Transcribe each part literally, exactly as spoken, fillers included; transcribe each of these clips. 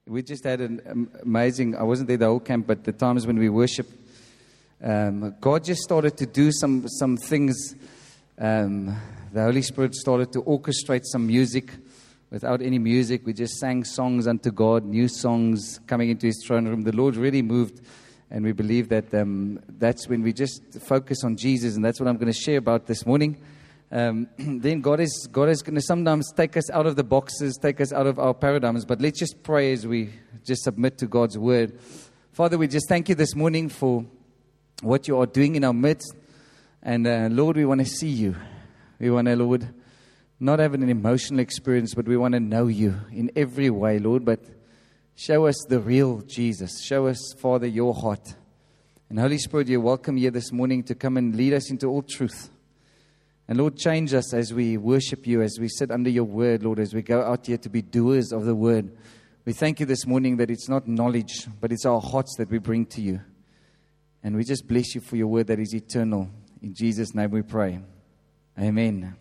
We just had an um, amazing, I wasn't there the whole camp, but the times when we worship, um, God just started to do some, some things. Um, the Holy Spirit started to orchestrate some music without any music. We just sang songs unto God, new songs coming into His throne room. The Lord really moved, and we believe that um, that's when we just focus on Jesus, and that's what I'm going to share about this morning. Um, then God is God is going to sometimes take us out of the boxes, take us out of our paradigms. But let's just pray as we just submit to God's word. Father, we just thank you this morning for what you are doing in our midst. And uh, Lord, we want to see you. We want to, Lord, not have an emotional experience, but we want to know you in every way, Lord. But show us the real Jesus. Show us, Father, your heart. And Holy Spirit, you're welcome here this morning to come and lead us into all truth. And Lord, change us as we worship you, as we sit under your word, Lord, as we go out here to be doers of the word. We thank you this morning that it's not knowledge, but it's our hearts that we bring to you. And we just bless you for your word that is eternal. In Jesus' name we pray. Amen.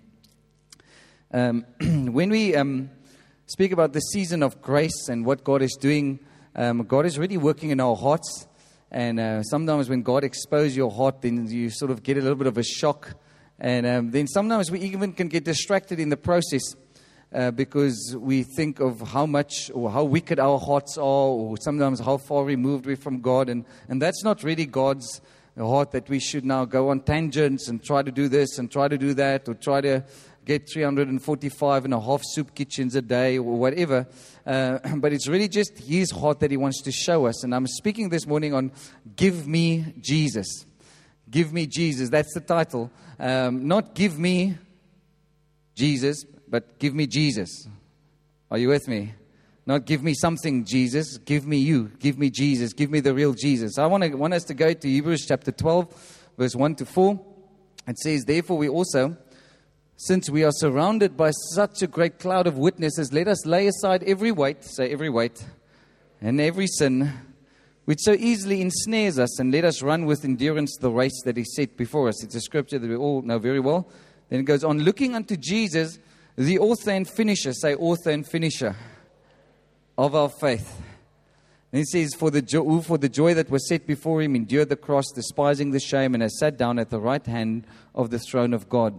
Um, when we um, speak about the season of grace and what God is doing, um, God is really working in our hearts. And uh, sometimes when God exposes your heart, then you sort of get a little bit of a shock. And um, then sometimes we even can get distracted in the process uh, because we think of how much or how wicked our hearts are, or sometimes how far removed we're from God. And, and that's not really God's heart, that we should now go on tangents and try to do this and try to do that, or try to get three hundred forty-five and a half soup kitchens a day or whatever. Uh, but it's really just His heart that He wants to show us. And I'm speaking this morning on Give Me Jesus. Give me Jesus. That's the title. Um, not give me Jesus, but give me Jesus. Are you with me? Not give me something, Jesus. Give me you. Give me Jesus. Give me the real Jesus. I want to want us to go to Hebrews chapter twelve, verse one to four. It says, therefore we also, since we are surrounded by such a great cloud of witnesses, let us lay aside every weight, say every weight, and every sin, which so easily ensnares us, and let us run with endurance the race that is set before us. It's a scripture that we all know very well. Then it goes on, looking unto Jesus, the author and finisher, say author and finisher of our faith. And it says, for the, jo- who for the joy that was set before him endured the cross, despising the shame, and has sat down at the right hand of the throne of God.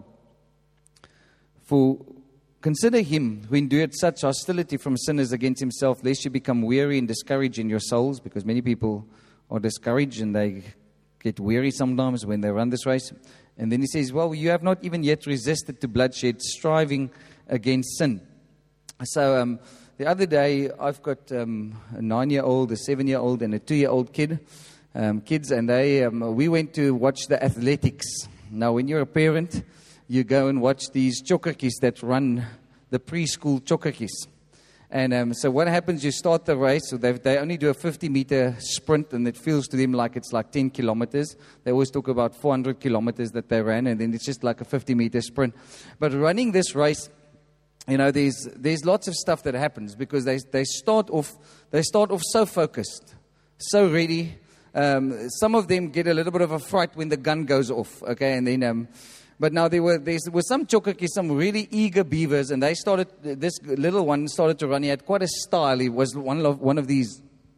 For consider him who endured such hostility from sinners against himself, lest you become weary and discouraged in your souls, because many people are discouraged and they get weary sometimes when they run this race. And then he says, well, you have not even yet resisted to bloodshed, striving against sin. So um, the other day, I've got um, a nine-year-old, a seven-year-old, and a two-year-old kid, um, kids, and they um, we went to watch the athletics. Now, when you're a parent, you go and watch these chokkertjies that run the preschool chokkertjies. And um, so what happens, you start the race, so they they only do a fifty-meter sprint, and it feels to them like it's like ten kilometers. They always talk about four hundred kilometers that they ran, and then it's just like a fifty-meter sprint. But running this race, you know, there's there's lots of stuff that happens, because they they start off they start off so focused, so ready. Um, some of them get a little bit of a fright when the gun goes off, okay, and then... Um, But now there were there were some chokkertjies, some really eager beavers, and they started. This little one started to run. He had quite a style. He was one of one of these,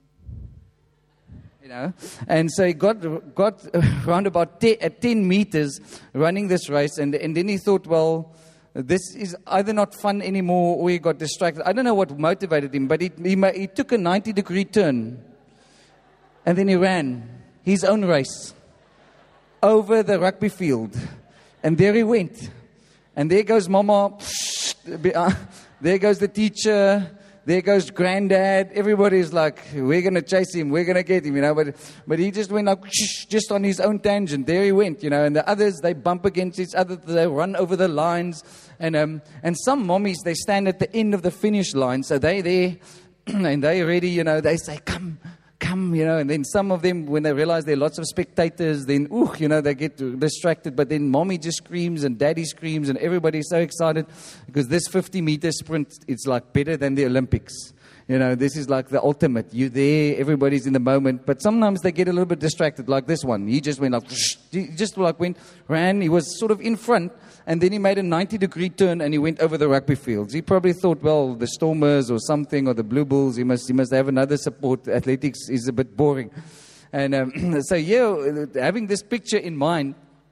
you know. And so he got got around about ten, at ten meters running this race, and and then he thought, well, this is either not fun anymore, or he got distracted. I don't know what motivated him, but he he, he took a ninety degree turn, and then he ran his own race over the rugby field. And there he went. And there goes Mama. There goes the teacher. There goes Granddad. Everybody's like, we're going to chase him. We're going to get him, you know. But but he just went like, just on his own tangent. There he went, you know. And the others, they bump against each other. They run over the lines. And um and some mommies, they stand at the end of the finish line. So they there. And they ready, you know. They say, come. Come, you know, and then some of them, when they realize there are lots of spectators, then, ooh, you know, they get distracted. But then mommy just screams and daddy screams and everybody's so excited because this fifty-meter sprint, it's like better than the Olympics. You know, this is like the ultimate. You're there, everybody's in the moment. But sometimes they get a little bit distracted, like this one. He just went like, he just like went, ran. He was sort of in front, and then he made a ninety degree turn, and he went over the rugby fields. He probably thought, well, the Stormers or something, or the Blue Bulls, he must, he must have another support. Athletics is a bit boring. And um, so, yeah, having this picture in mind,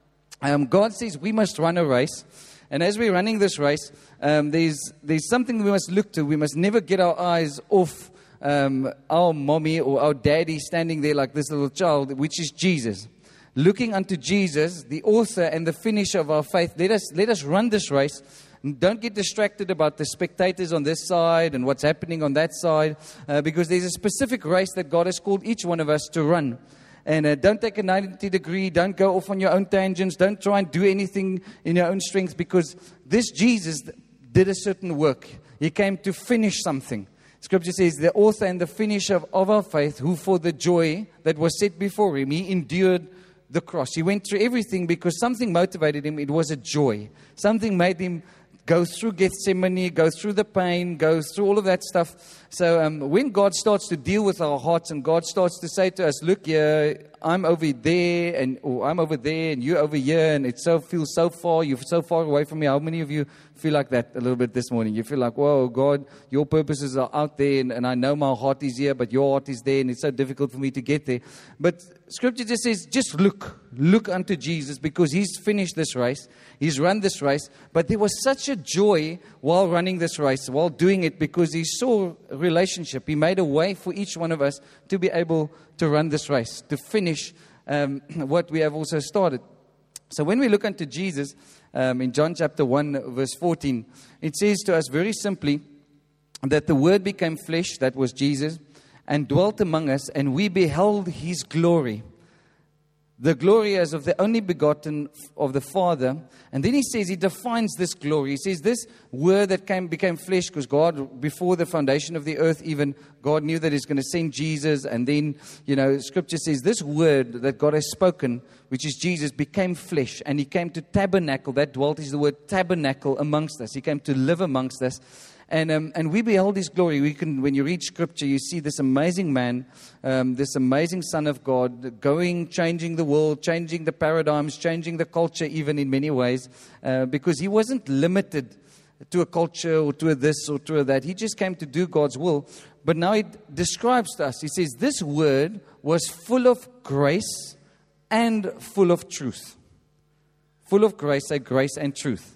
um, God says we must run a race. And as we're running this race, um, there's there's something we must look to. We must never get our eyes off um, our mommy or our daddy standing there like this little child, which is Jesus. Looking unto Jesus, the author and the finisher of our faith. Let us let us run this race. Don't get distracted about the spectators on this side and what's happening on that side, uh, because there's a specific race that God has called each one of us to run. And uh, don't take a ninety degree, don't go off on your own tangents, don't try and do anything in your own strength, because this Jesus did a certain work. He came to finish something. Scripture says, the author and the finisher of, of our faith, who for the joy that was set before him, he endured the cross. He went through everything because something motivated him. It was a joy. Something made him go through Gethsemane, go through the pain, go through all of that stuff. So um, when God starts to deal with our hearts and God starts to say to us, look, yeah, I'm over there and or I'm over there and you're over here and it so feels so far, you're so far away from me. How many of you feel like that a little bit this morning? You feel like, whoa, God, your purposes are out there and, and I know my heart is here, but your heart is there and it's so difficult for me to get there. But Scripture just says, just look, look unto Jesus, because he's finished this race. He's run this race. But there was such a joy while running this race, while doing it, because he saw a relationship. He made a way for each one of us to be able to run this race, to finish um, what we have also started. So when we look unto Jesus, um, in John chapter one, verse fourteen, it says to us very simply that the Word became flesh, that was Jesus, and dwelt among us, and we beheld his glory. The glory as of the only begotten of the Father. And then he says, he defines this glory. He says, this word that came became flesh, because God, before the foundation of the earth even, God knew that he's going to send Jesus. And then, you know, Scripture says, this word that God has spoken, which is Jesus, became flesh. And he came to tabernacle. That dwelt is the word tabernacle amongst us. He came to live amongst us. And um, and we beheld his glory. We can, when you read Scripture, you see this amazing man, um, this amazing Son of God, going, changing the world, changing the paradigms, changing the culture, even in many ways, uh, because he wasn't limited to a culture or to a this or to a that. He just came to do God's will. But now it describes to us. He says, this word was full of grace and full of truth. Full of grace, say grace and truth.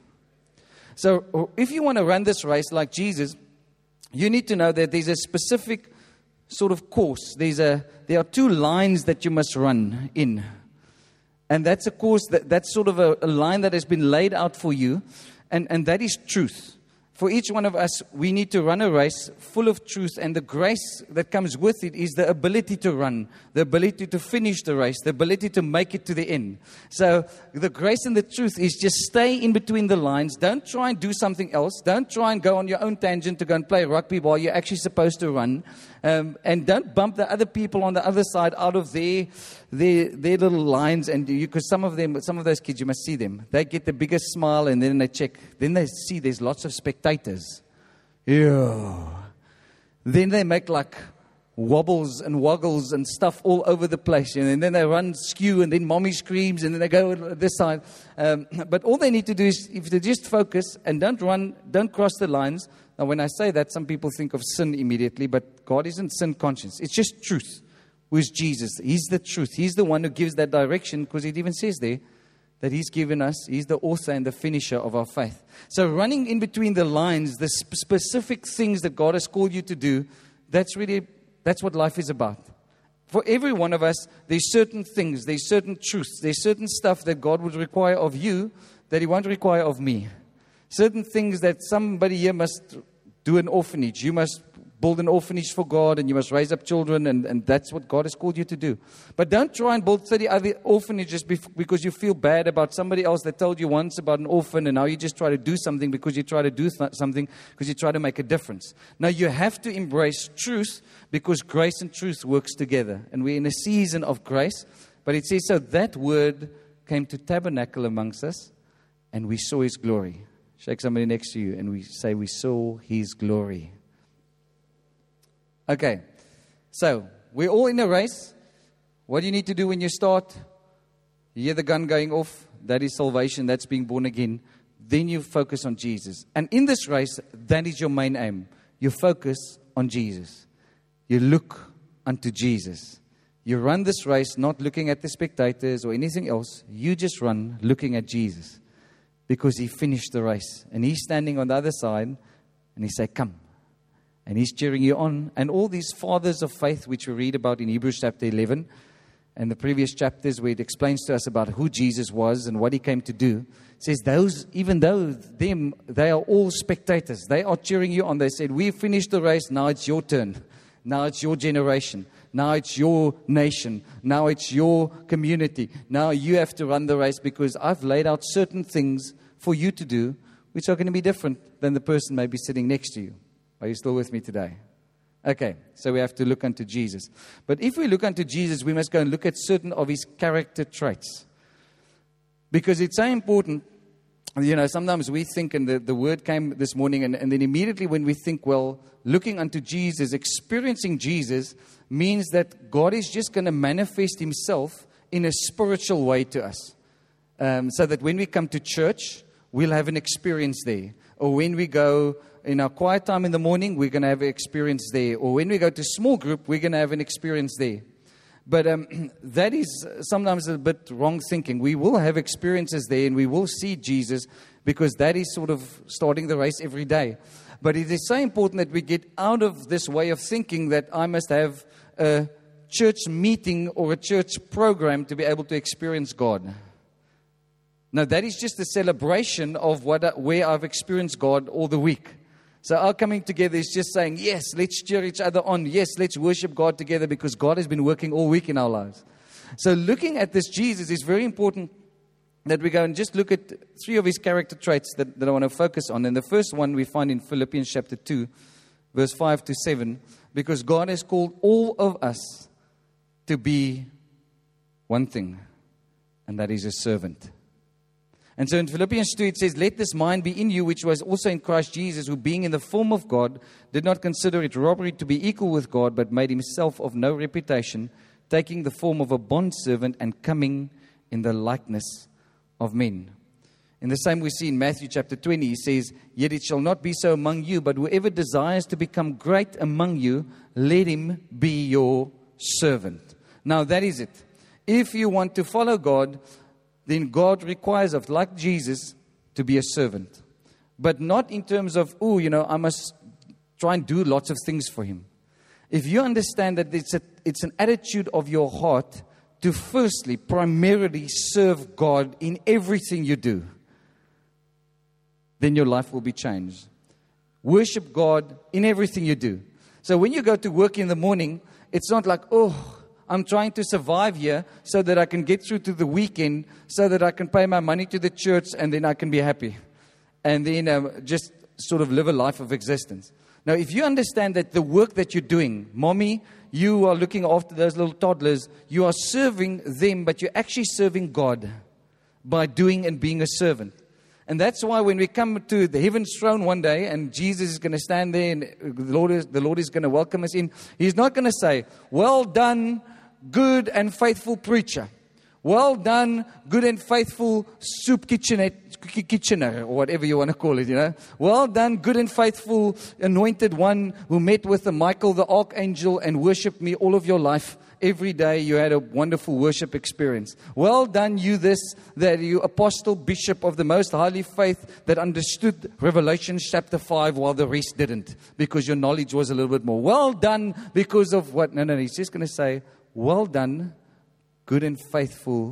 So if you want to run this race like Jesus, you need to know that there's a specific sort of course. There's a there are two lines that you must run in. And that's a course, that, that's sort of a, a line that has been laid out for you. And, and that is truth. For each one of us, we need to run a race full of truth. And the grace that comes with it is the ability to run, the ability to finish the race, the ability to make it to the end. So the grace and the truth is just stay in between the lines. Don't try and do something else. Don't try and go on your own tangent to go and play rugby while you're actually supposed to run. Um, and don't bump the other people on the other side out of their their, their little lines. And you, because some of them, some of those kids, you must see them. They get the biggest smile, and then they check. Then they see there's lots of spectators. Yeah. Then they make like wobbles and woggles and stuff all over the place, and then they run skew, and then mommy screams, and then they go this side. Um, but all they need to do is, if they just focus and don't run, don't cross the lines. Now, when I say that, some people think of sin immediately, but God isn't sin conscious. It's just truth. Who is Jesus? He's the truth. He's the one who gives that direction, because it even says there that he's given us, he's the author and the finisher of our faith. So running in between the lines, the sp- specific things that God has called you to do, that's really, that's what life is about. For every one of us, there's certain things, there's certain truths, there's certain stuff that God would require of you that he won't require of me. Certain things that somebody here must do an orphanage. You must build an orphanage for God, and you must raise up children, and, and that's what God has called you to do. But don't try and build thirty other orphanages bef- because you feel bad about somebody else that told you once about an orphan, and now you just try to do something because you try to do th- something because you try to make a difference. Now you have to embrace truth, because grace and truth works together. And we're in a season of grace. But it says, so that word came to tabernacle amongst us, and we saw his glory. Shake somebody next to you and we say, we saw his glory. Okay, so we're all in a race. What do you need to do when you start? You hear the gun going off. That is salvation. That's being born again. Then you focus on Jesus. And in this race, that is your main aim. You focus on Jesus. You look unto Jesus. You run this race not looking at the spectators or anything else. You just run looking at Jesus. Because He finished the race. And He's standing on the other side. And He said, come. And He's cheering you on. And all these fathers of faith, which we read about in Hebrews chapter eleven, and the previous chapters where it explains to us about who Jesus was and what He came to do, says those, even though them, they are all spectators. They are cheering you on. They said, we've finished the race. Now it's your turn. Now it's your generation. Now it's your nation. Now it's your community. Now you have to run the race because I've laid out certain things for you to do, which are going to be different than the person maybe sitting next to you. Are you still with me today? Okay, so we have to look unto Jesus. But if we look unto Jesus, we must go and look at certain of His character traits. Because it's so important. You know, sometimes we think, and the, the word came this morning, and, and then immediately when we think, well, looking unto Jesus, experiencing Jesus, means that God is just going to manifest Himself in a spiritual way to us. Um, so that when we come to church, we'll have an experience there. Or when we go in our quiet time in the morning, we're going to have an experience there. Or when we go to small group, we're going to have an experience there. But um, that is sometimes a bit wrong thinking. We will have experiences there and we will see Jesus because that is sort of starting the race every day. But it is so important that we get out of this way of thinking that I must have a church meeting or a church program to be able to experience God. No, that is just a celebration of what where I've experienced God all the week. So our coming together is just saying, yes, let's cheer each other on. Yes, let's worship God together because God has been working all week in our lives. So looking at this Jesus is very important that we go and just look at three of His character traits that, that I want to focus on. And the first one we find in Philippians chapter two, verse five to seven, because God has called all of us to be one thing, and that is a servant. And so in Philippians two, it says, let this mind be in you, which was also in Christ Jesus, who being in the form of God, did not consider it robbery to be equal with God, but made Himself of no reputation, taking the form of a bondservant and coming in the likeness of men. In the same we see in Matthew chapter twenty, He says, yet it shall not be so among you, but whoever desires to become great among you, let him be your servant. Now that is it. If you want to follow God, then God requires of, like Jesus, to be a servant. But not in terms of, oh, you know, I must try and do lots of things for Him. If you understand that it's a, it's an attitude of your heart to firstly, primarily serve God in everything you do, then your life will be changed. Worship God in everything you do. So when you go to work in the morning, it's not like, oh, I'm trying to survive here so that I can get through to the weekend, so that I can pay my money to the church and then I can be happy. And then um, just sort of live a life of existence. Now, if you understand that the work that you're doing, mommy, you are looking after those little toddlers, you are serving them, but you're actually serving God by doing and being a servant. And that's why when we come to the heaven's throne one day and Jesus is going to stand there and the Lord is, the Lord is going to welcome us in, He's not going to say, well done, good and faithful preacher. Well done, good and faithful soup kitchener, kitchener, or whatever you want to call it, you know. Well done, good and faithful anointed one who met with the Michael the archangel and worshipped me all of your life. Every day you had a wonderful worship experience. Well done, you this, that you apostle, bishop of the most highly faith that understood Revelation chapter five while the rest didn't, because your knowledge was a little bit more. Well done because of what? No, no, He's just going to say, well done, good and faithful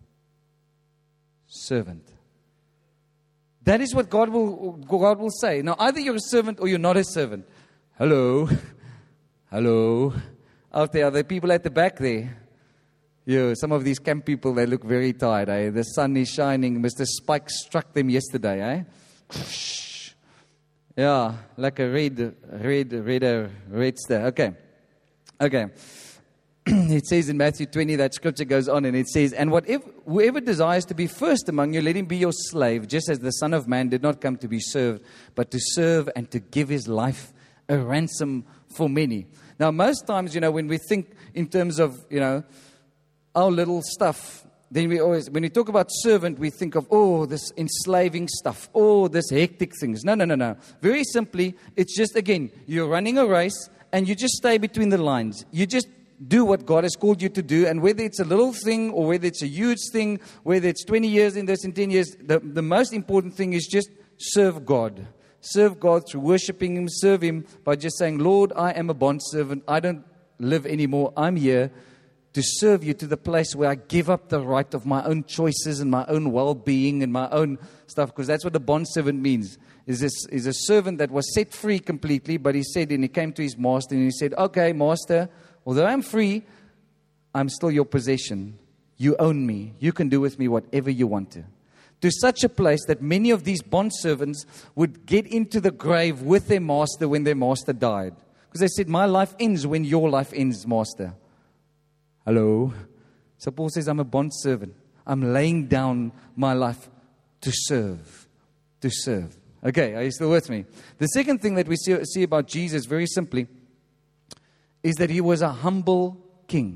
servant. That is what God will, God will say. Now, either you're a servant or you're not a servant. Hello. Hello. Out there, are there people at the back there? Yeah, some of these camp people, they look very tired. Eh? The sun is shining. Mister Spike struck them yesterday. Eh? Yeah, like a red, red, red, red star. Okay. Okay. It says in Matthew twenty, that scripture goes on and it says, and whatever, whoever desires to be first among you, let him be your slave, just as the Son of Man did not come to be served, but to serve and to give His life a ransom for many. Now, most times, you know, when we think in terms of, you know, our little stuff, then we always, when we talk about servant, we think of, oh, this enslaving stuff, oh, this hectic things. No, no, no, no. Very simply, it's just, again, you're running a race and you just stay between the lines. You just do what God has called you to do, and whether it's a little thing or whether it's a huge thing, whether it's twenty years in this and ten years, the, the most important thing is just serve God. Serve God through worshiping Him, serve Him by just saying, Lord, I am a bondservant. I don't live anymore. I'm here to serve you to the place where I give up the right of my own choices and my own well-being and my own stuff, because that's what the bondservant means. Is this is a servant that was set free completely, but he said, and he came to his master and he said, okay, master, although I'm free, I'm still your possession. You own me. You can do with me whatever you want to. To such a place that many of these bondservants would get into the grave with their master when their master died. Because they said, my life ends when your life ends, master. Hello? So Paul says, I'm a bondservant. I'm laying down my life to serve. To serve. Okay, are you still with me? The second thing that we see, see about Jesus, very simply, is that He was a humble king.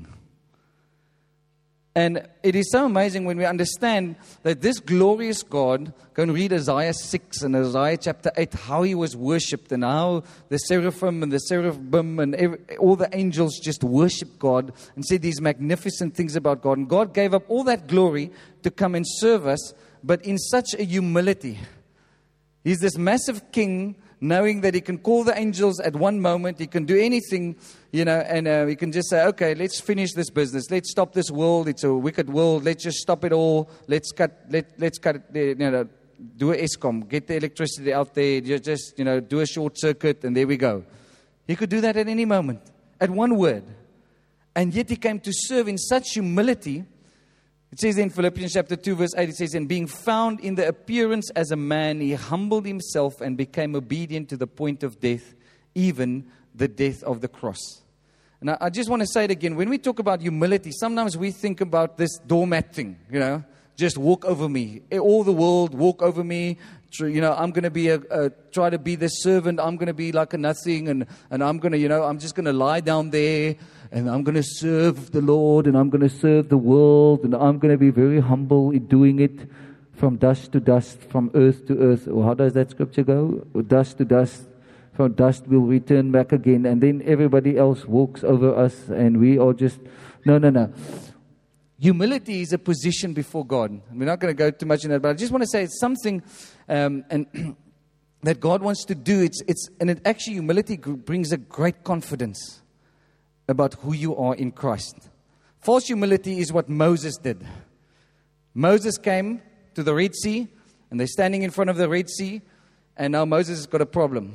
And it is so amazing when we understand that this glorious God, go and read Isaiah six and Isaiah chapter eight, how He was worshipped and how the seraphim and the seraphim and every, all the angels just worshiped God and said these magnificent things about God. And God gave up all that glory to come and serve us, but in such a humility. He's this massive king, knowing that He can call the angels at one moment, He can do anything, you know, and uh, He can just say, okay, let's finish this business. Let's stop this world. It's a wicked world. Let's just stop it all. Let's cut, let, let's cut it, you know, do a ESCOM, get the electricity out there, just, you know, do a short circuit, and there we go. He could do that at any moment, at one word. And yet He came to serve in such humility. It says in Philippians chapter two, verse eight, it says, and being found in the appearance as a man, He humbled Himself and became obedient to the point of death, even the death of the cross. And I, I just want to say it again. When we talk about humility, sometimes we think about this doormat thing, you know, just walk over me. All the world, walk over me. You know, I'm going to be a, a try to be this servant. I'm going to be like a nothing, and, and I'm going to, you know, I'm just going to lie down there. And I'm going to serve the Lord, and I'm going to serve the world, and I'm going to be very humble in doing it from dust to dust, from earth to earth. Or how does that scripture go? Or dust to dust, from dust we'll return back again. And then everybody else walks over us, and we are just, no, no, no. Humility is a position before God. We're not going to go too much in that, but I just want to say it's something um, and that God wants to do. It's, it's, and it actually, humility brings a great confidence about who you are in Christ. False humility is what Moses did. Moses came to the Red Sea, and they're standing in front of the Red Sea, and now Moses has got a problem.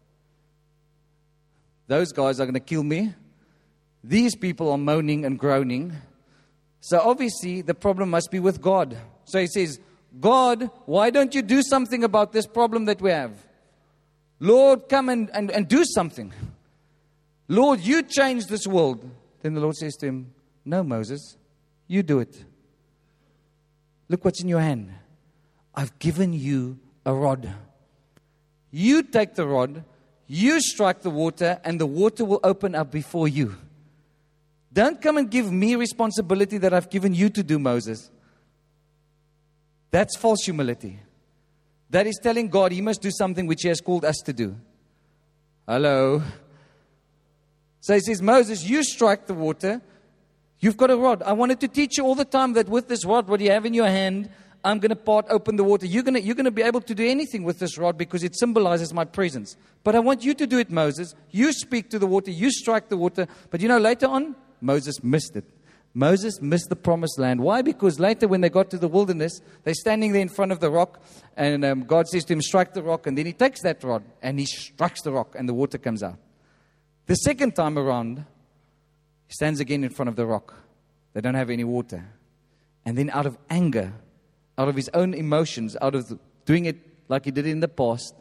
Those guys are going to kill me. These people are moaning and groaning. So obviously, the problem must be with God. So he says, God, why don't you do something about this problem that we have? Lord, come and, and, and do something. Lord, you change this world. Then the Lord says to him, no, Moses, you do it. Look what's in your hand. I've given you a rod. You take the rod, you strike the water, and the water will open up before you. Don't come and give me responsibility that I've given you to do, Moses. That's false humility. That is telling God He must do something which He has called us to do. Hello. So He says, Moses, you strike the water. You've got a rod. I wanted to teach you all the time that with this rod, what you have in your hand, I'm going to part open the water. You're going to, you're going to be able to do anything with this rod because it symbolizes my presence. But I want you to do it, Moses. You speak to the water. You strike the water. But you know, later on, Moses missed it. Moses missed the promised land. Why? Because later when they got to the wilderness, they're standing there in front of the rock, and um, God says to him, strike the rock. And then he takes that rod and he strikes the rock and the water comes out. The second time around, he stands again in front of the rock. They don't have any water. And then out of anger, out of his own emotions, out of the, doing it like he did in the past,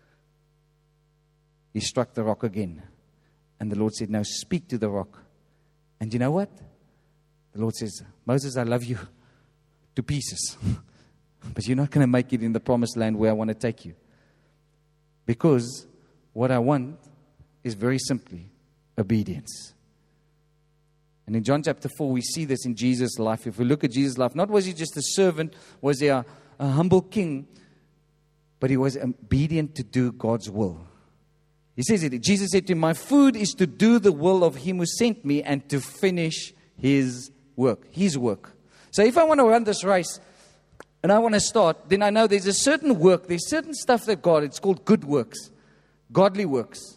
he struck the rock again. And the Lord said, now speak to the rock. And you know what? The Lord says, Moses, I love you to pieces. But you're not going to make it in the promised land where I want to take you. Because what I want is very simply obedience. And in John chapter four, we see this in Jesus' life. If we look at Jesus' life, not was he just a servant, was he a, a humble king, but he was obedient to do God's will. He says it. Jesus said to him, my food is to do the will of him who sent me and to finish his work, his work. So if I want to run this race and I want to start, then I know there's a certain work, there's certain stuff that God, it's called good works, godly works.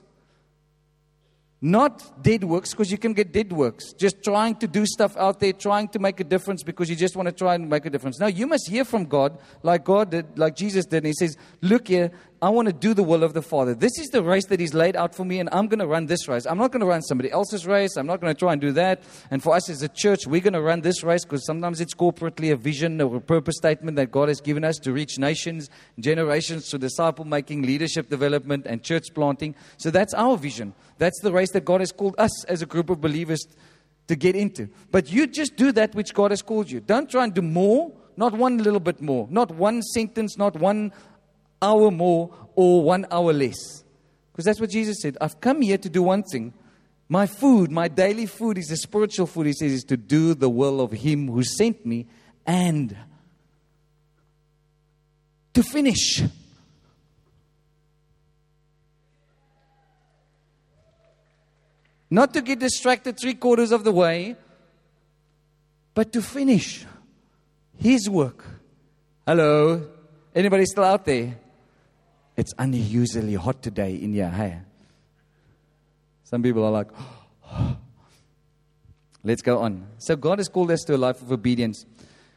Not dead works, because you can get dead works. Just trying to do stuff out there, trying to make a difference because you just want to try and make a difference. No, you must hear from God like God did, like Jesus did. And he says, look here, I want to do the will of the Father. This is the race that he's laid out for me, and I'm going to run this race. I'm not going to run somebody else's race. I'm not going to try and do that. And for us as a church, we're going to run this race because sometimes it's corporately a vision or a purpose statement that God has given us to reach nations, generations, through disciple-making, leadership development, and church planting. So that's our vision. That's the race that God has called us as a group of believers to get into. But you just do that which God has called you. Don't try and do more, not one little bit more, not one sentence, not one hour more or one hour less. Because that's what Jesus said. I've come here to do one thing. My food, my daily food is a spiritual food, he says, is to do the will of him who sent me and to finish. Not to get distracted three quarters of the way, but to finish his work. Hello? Anybody still out there? It's unusually hot today in here. Hey? Some people are like, oh. Let's go on. So God has called us to a life of obedience.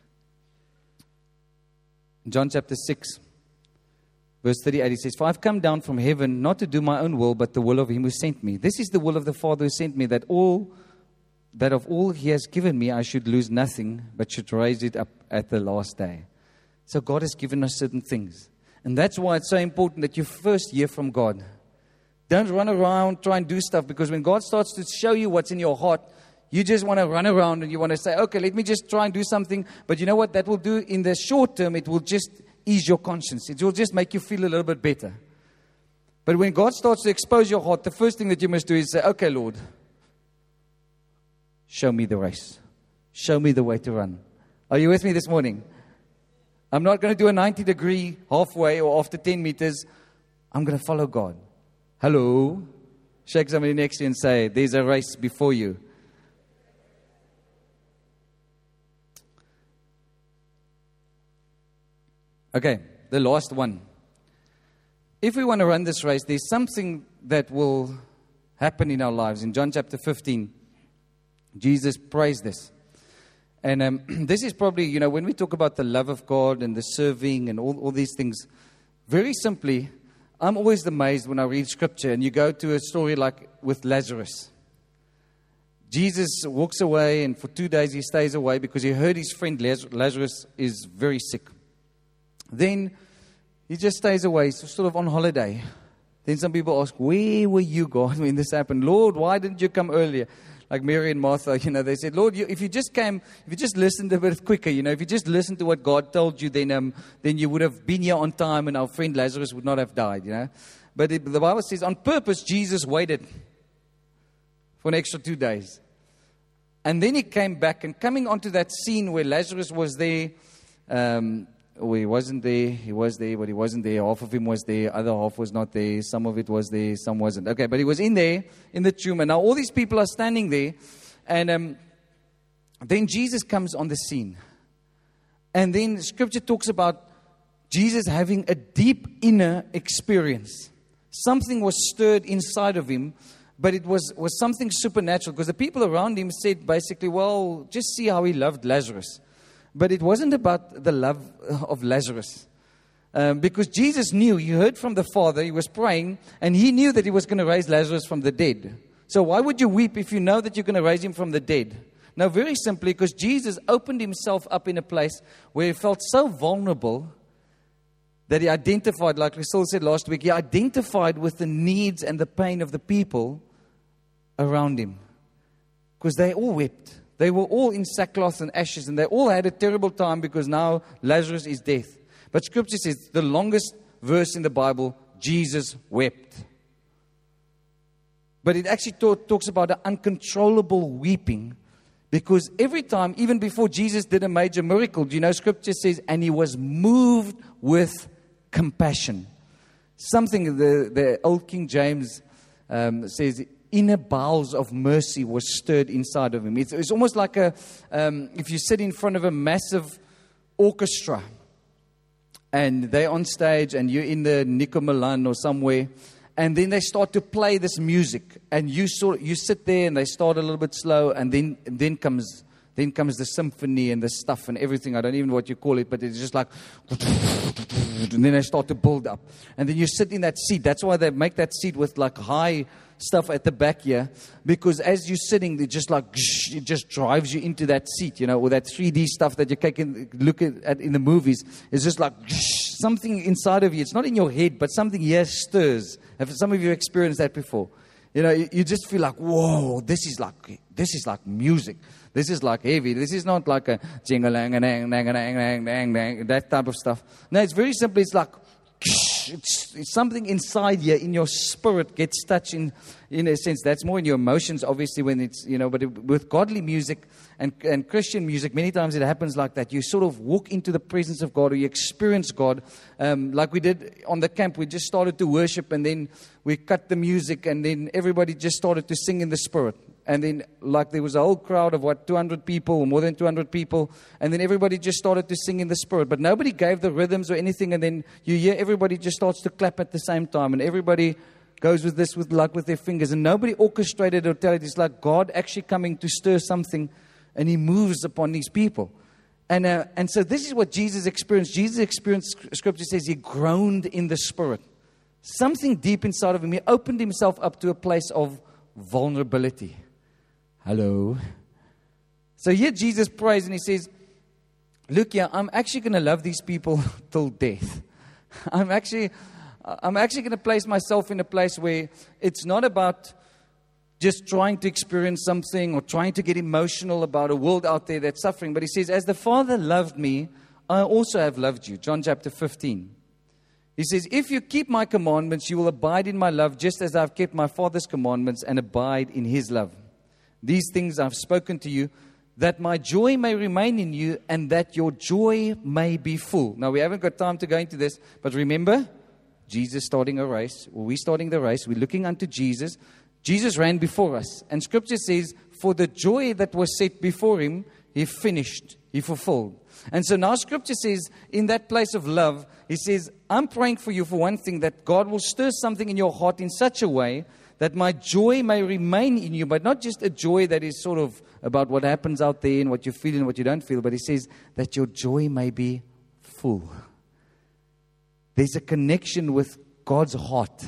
John chapter six, verse thirty-eight, he says, for I've come down from heaven not to do my own will, but the will of him who sent me. This is the will of the Father who sent me, that all that of all he has given me, I should lose nothing, but should raise it up at the last day. So God has given us certain things. And that's why it's so important that you first hear from God. Don't run around, try and do stuff, because when God starts to show you what's in your heart, you just want to run around and you want to say, okay, let me just try and do something. But you know what that will do in the short term? It will just ease your conscience. It will just make you feel a little bit better. But when God starts to expose your heart, the first thing that you must do is say, okay, Lord, show me the race. Show me the way to run. Are you with me this morning? I'm not going to do a ninety degree halfway or after ten meters. I'm going to follow God. Hello? Shake somebody next to you and say, there's a race before you. Okay, the last one. If we want to run this race, there's something that will happen in our lives. In John chapter fifteen, Jesus prays this. And um, this is probably, you know, when we talk about the love of God and the serving and all, all these things, very simply, I'm always amazed when I read scripture and you go to a story like with Lazarus. Jesus walks away, and for two days he stays away because he heard his friend Lazarus is very sick. Then he just stays away, so sort of on holiday. Then some people ask, where were you, God, when this happened? Lord, why didn't you come earlier? Like Mary and Martha, you know, they said, Lord, you, if you just came, if you just listened a bit quicker, you know, if you just listened to what God told you, then um, then you would have been here on time and our friend Lazarus would not have died, you know. But it, the Bible says, on purpose, Jesus waited for an extra two days. And then he came back, and coming onto that scene where Lazarus was there, um, or he wasn't there, he was there, but he wasn't there. Half of him was there, other half was not there. Some of it was there, some wasn't. Okay, but he was in there, in the tomb. And now all these people are standing there. And um, then Jesus comes on the scene. And then Scripture talks about Jesus having a deep inner experience. Something was stirred inside of him, but it was, was something supernatural. Because the people around him said basically, well, just see how he loved Lazarus. But it wasn't about the love of Lazarus. Um, because Jesus knew, he heard from the Father, he was praying, and he knew that he was going to raise Lazarus from the dead. So why would you weep if you know that you're going to raise him from the dead? Now, very simply, because Jesus opened himself up in a place where he felt so vulnerable that he identified, like Lucille said last week, he identified with the needs and the pain of the people around him. Because they all wept. They were all in sackcloth and ashes, and they all had a terrible time because now Lazarus is dead. But Scripture says, the longest verse in the Bible, Jesus wept. but it actually talk, talks about an uncontrollable weeping. Because every time, even before Jesus did a major miracle, do you know, Scripture says, and he was moved with compassion. Something the, the old King James um, says, inner bowels of mercy was stirred inside of him. It's, it's almost like a, um, if you sit in front of a massive orchestra, and they're on stage, and you're in the Nico Milan or somewhere, and then they start to play this music, and you sort you sit there, and they start a little bit slow, and then and then comes then comes the symphony and the stuff and everything. I don't even know what you call it, but it's just like, and then they start to build up, and then you sit in that seat. That's why they make that seat with like high stuff at the back here, because as you're sitting, they just like it just drives you into that seat, you know, or that three D stuff that you can look at, at in the movies. It's just like something inside of you. It's not in your head, but something here stirs. Have some of you experienced that before? You know, you, you just feel like, whoa, this is like this is like music. This is like heavy. This is not like a jing-a-lang-a-lang-lang-lang-lang-lang, that type of stuff. No, it's very simple. It's like It's, it's something inside you, in your spirit, gets touched in, in a sense. That's more in your emotions, obviously, when it's, you know, but it, with godly music and, and Christian music, many times it happens like that. You sort of walk into the presence of God, or you experience God. Um, like we did on the camp, we just started to worship, and then we cut the music, and then everybody just started to sing in the spirit. And then, like, there was a whole crowd of, what, two hundred people, or more than two hundred people. And then everybody just started to sing in the spirit. But nobody gave the rhythms or anything. And then you hear everybody just starts to clap at the same time. And everybody goes with this, with like with their fingers. And nobody orchestrated or tell it. It's like God actually coming to stir something. And he moves upon these people. And uh, and so this is what Jesus experienced. Jesus experienced, Scripture says, he groaned in the spirit. Something deep inside of him. He opened himself up to a place of vulnerability. Hello. So here Jesus prays, and he says, look here, I'm actually going to love these people till death. I'm actually, I'm actually going to place myself in a place where it's not about just trying to experience something or trying to get emotional about a world out there that's suffering. But he says, as the Father loved me, I also have loved you. John chapter fifteen. He says, if you keep my commandments, you will abide in my love, just as I've kept my Father's commandments and abide in his love. These things I've spoken to you, that my joy may remain in you, and that your joy may be full. Now, we haven't got time to go into this, but remember, Jesus starting a race, or we starting the race, we're looking unto Jesus. Jesus ran before us, and Scripture says, for the joy that was set before him, he finished, he fulfilled. And so now Scripture says, in that place of love, he says, I'm praying for you for one thing, that God will stir something in your heart in such a way that my joy may remain in you, but not just a joy that is sort of about what happens out there and what you feel and what you don't feel, but he says that your joy may be full. There's a connection with God's heart.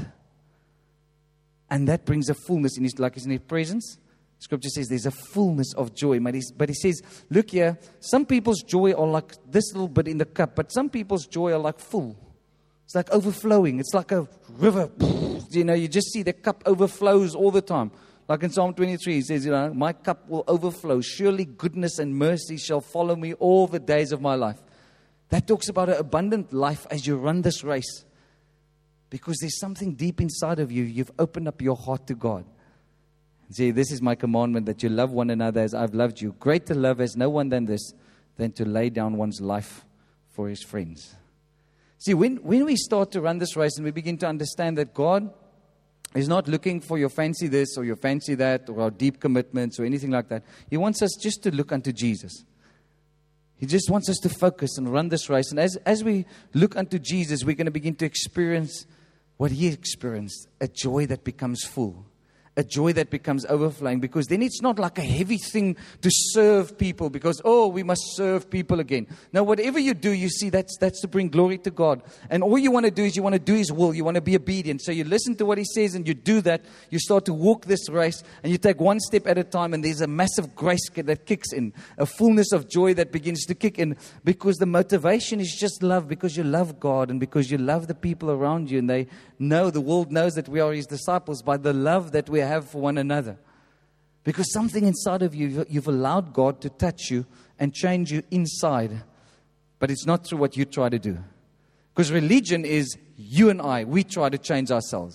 And that brings a fullness in his, like in his presence. Scripture says there's a fullness of joy. But he, but he says, look here, some people's joy are like this little bit in the cup, but some people's joy are like full. It's like overflowing. It's like a river. You know, you just see the cup overflows all the time. Like in Psalm twenty-three, he says, you know, my cup will overflow. Surely goodness and mercy shall follow me all the days of my life. That talks about an abundant life as you run this race. Because there's something deep inside of you. You've opened up your heart to God. And say, this is my commandment, that you love one another as I've loved you. Greater love has no one than this, than to lay down one's life for his friends. See, when, when we start to run this race and we begin to understand that God is not looking for your fancy this or your fancy that or our deep commitments or anything like that. He wants us just to look unto Jesus. He just wants us to focus and run this race. And as, as we look unto Jesus, we're going to begin to experience what he experienced, a joy that becomes full. A joy that becomes overflowing, because then it's not like a heavy thing to serve people because, oh, we must serve people again. Now, whatever you do, you see, that's that's to bring glory to God. And all you want to do is you want to do his will. You want to be obedient. So you listen to what he says and you do that. You start to walk this race and you take one step at a time, and there's a massive grace that kicks in, a fullness of joy that begins to kick in, because the motivation is just love, because you love God and because you love the people around you, and they know, the world knows that we are his disciples by the love that we have for one another. Because something inside of you, you've allowed God to touch you and change you inside. But it's not through what you try to do. Because religion is you and I. We try to change ourselves.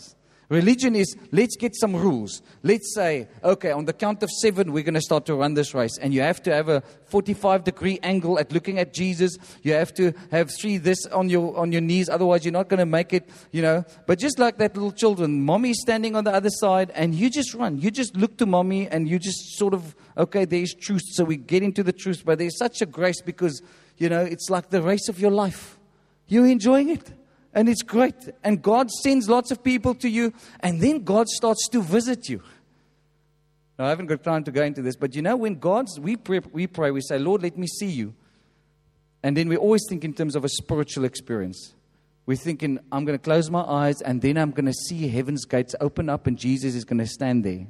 Religion is, let's get some rules. Let's say, okay, on the count of seven, we're going to start to run this race. And you have to have a forty-five degree angle at looking at Jesus. You have to have three this on your on your knees. Otherwise, you're not going to make it, you know. But just like that little children, mommy's standing on the other side, and you just run. You just look to mommy, and you just sort of, okay, there's truth. So we get into the truth. But there's such a grace because, you know, it's like the race of your life. You're enjoying it. And it's great. And God sends lots of people to you. And then God starts to visit you. Now, I haven't got time to go into this. But you know, when God's, we pray, we pray, we say, Lord, let me see you. And then we always think in terms of a spiritual experience. We're thinking, I'm going to close my eyes. And then I'm going to see heaven's gates open up. And Jesus is going to stand there.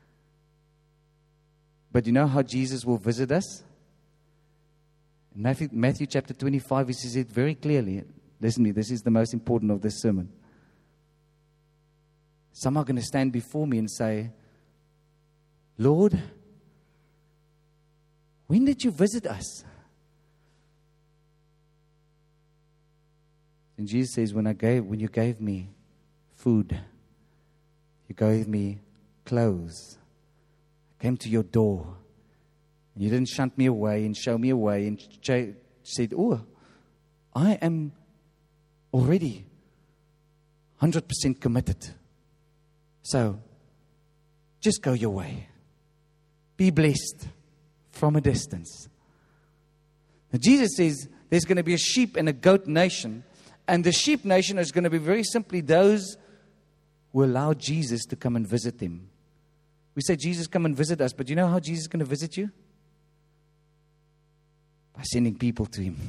But you know how Jesus will visit us? In Matthew, Matthew chapter twenty-five, he says it very clearly. Listen to me, this is the most important of this sermon. Some are going to stand before me and say, Lord, when did you visit us? And Jesus says, when I gave, when you gave me food, you gave me clothes, I came to your door, and you didn't shunt me away and show me away and ch- said, oh, I am already one hundred percent committed. So, just go your way. Be blessed from a distance. Now, Jesus says there's going to be a sheep and a goat nation. And the sheep nation is going to be very simply those who allow Jesus to come and visit them. We say, Jesus, come and visit us. But you know how Jesus is going to visit you? By sending people to Him.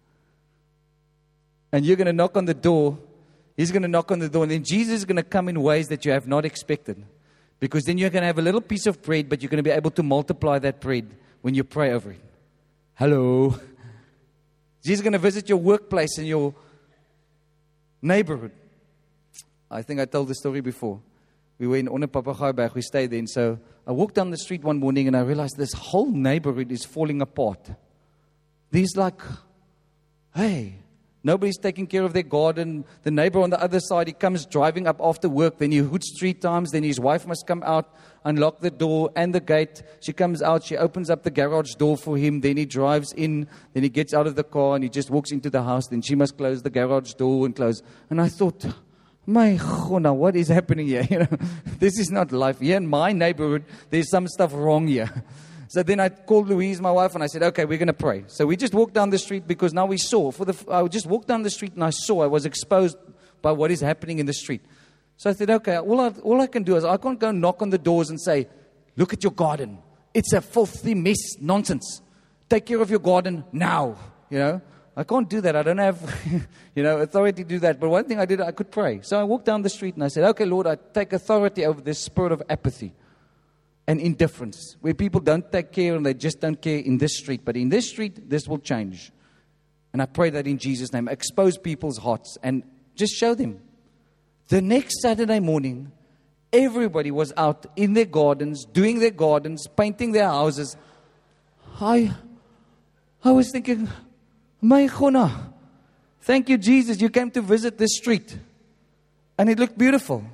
And you're going to knock on the door. He's going to knock on the door. And then Jesus is going to come in ways that you have not expected. Because then you're going to have a little piece of bread, but you're going to be able to multiply that bread when you pray over it. Hello. Jesus is going to visit your workplace and your neighborhood. I think I told the story before. We were in Onnepapagaaibeg. We stayed there. And so I walked down the street one morning and I realized this whole neighborhood is falling apart. There's like, hey, nobody's taking care of their garden. The neighbor on the other side, he comes driving up after work. Then he hoots three times. Then his wife must come out, unlock the door and the gate. She comes out. She opens up the garage door for him. Then he drives in. Then he gets out of the car and he just walks into the house. Then she must close the garage door and close. And I thought, my God, what is happening here? You know, this is not life. Here in my neighborhood, there's some stuff wrong here. So then I called Louise, my wife, and I said, okay, we're going to pray. So we just walked down the street because now we saw. For the, I just walked down the street and I saw, I was exposed by what is happening in the street. So I said, okay, all I, all I can do is I can't go knock on the doors and say, look at your garden. It's a filthy mess, nonsense. Take care of your garden now, you know. I can't do that. I don't have, you know, authority to do that. But one thing I did, I could pray. So I walked down the street and I said, okay, Lord, I take authority over this spirit of apathy and indifference, where people don't take care and they just don't care in this street. But in this street, this will change. And I pray that in Jesus' name. Expose people's hearts and just show them. The next Saturday morning, everybody was out in their gardens, doing their gardens, painting their houses. I, I was thinking, my Chona, thank you, Jesus, you came to visit this street. And it looked beautiful.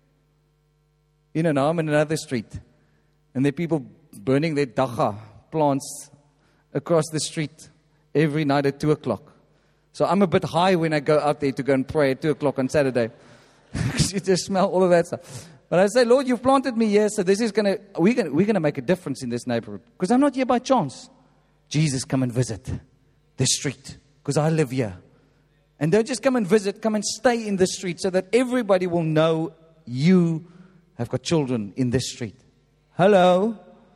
You know, now I'm in another street. And there are people burning their dacha plants across the street every night at two o'clock. So I'm a bit high when I go out there to go and pray at two o'clock on Saturday. Because you just smell all of that stuff. But I say, Lord, you've planted me here, so this is going to, we're going we're to make a difference in this neighborhood. Because I'm not here by chance. Jesus, come and visit the street. Because I live here. And don't just come and visit, come and stay in the street so that everybody will know you have got children in this street. Hello?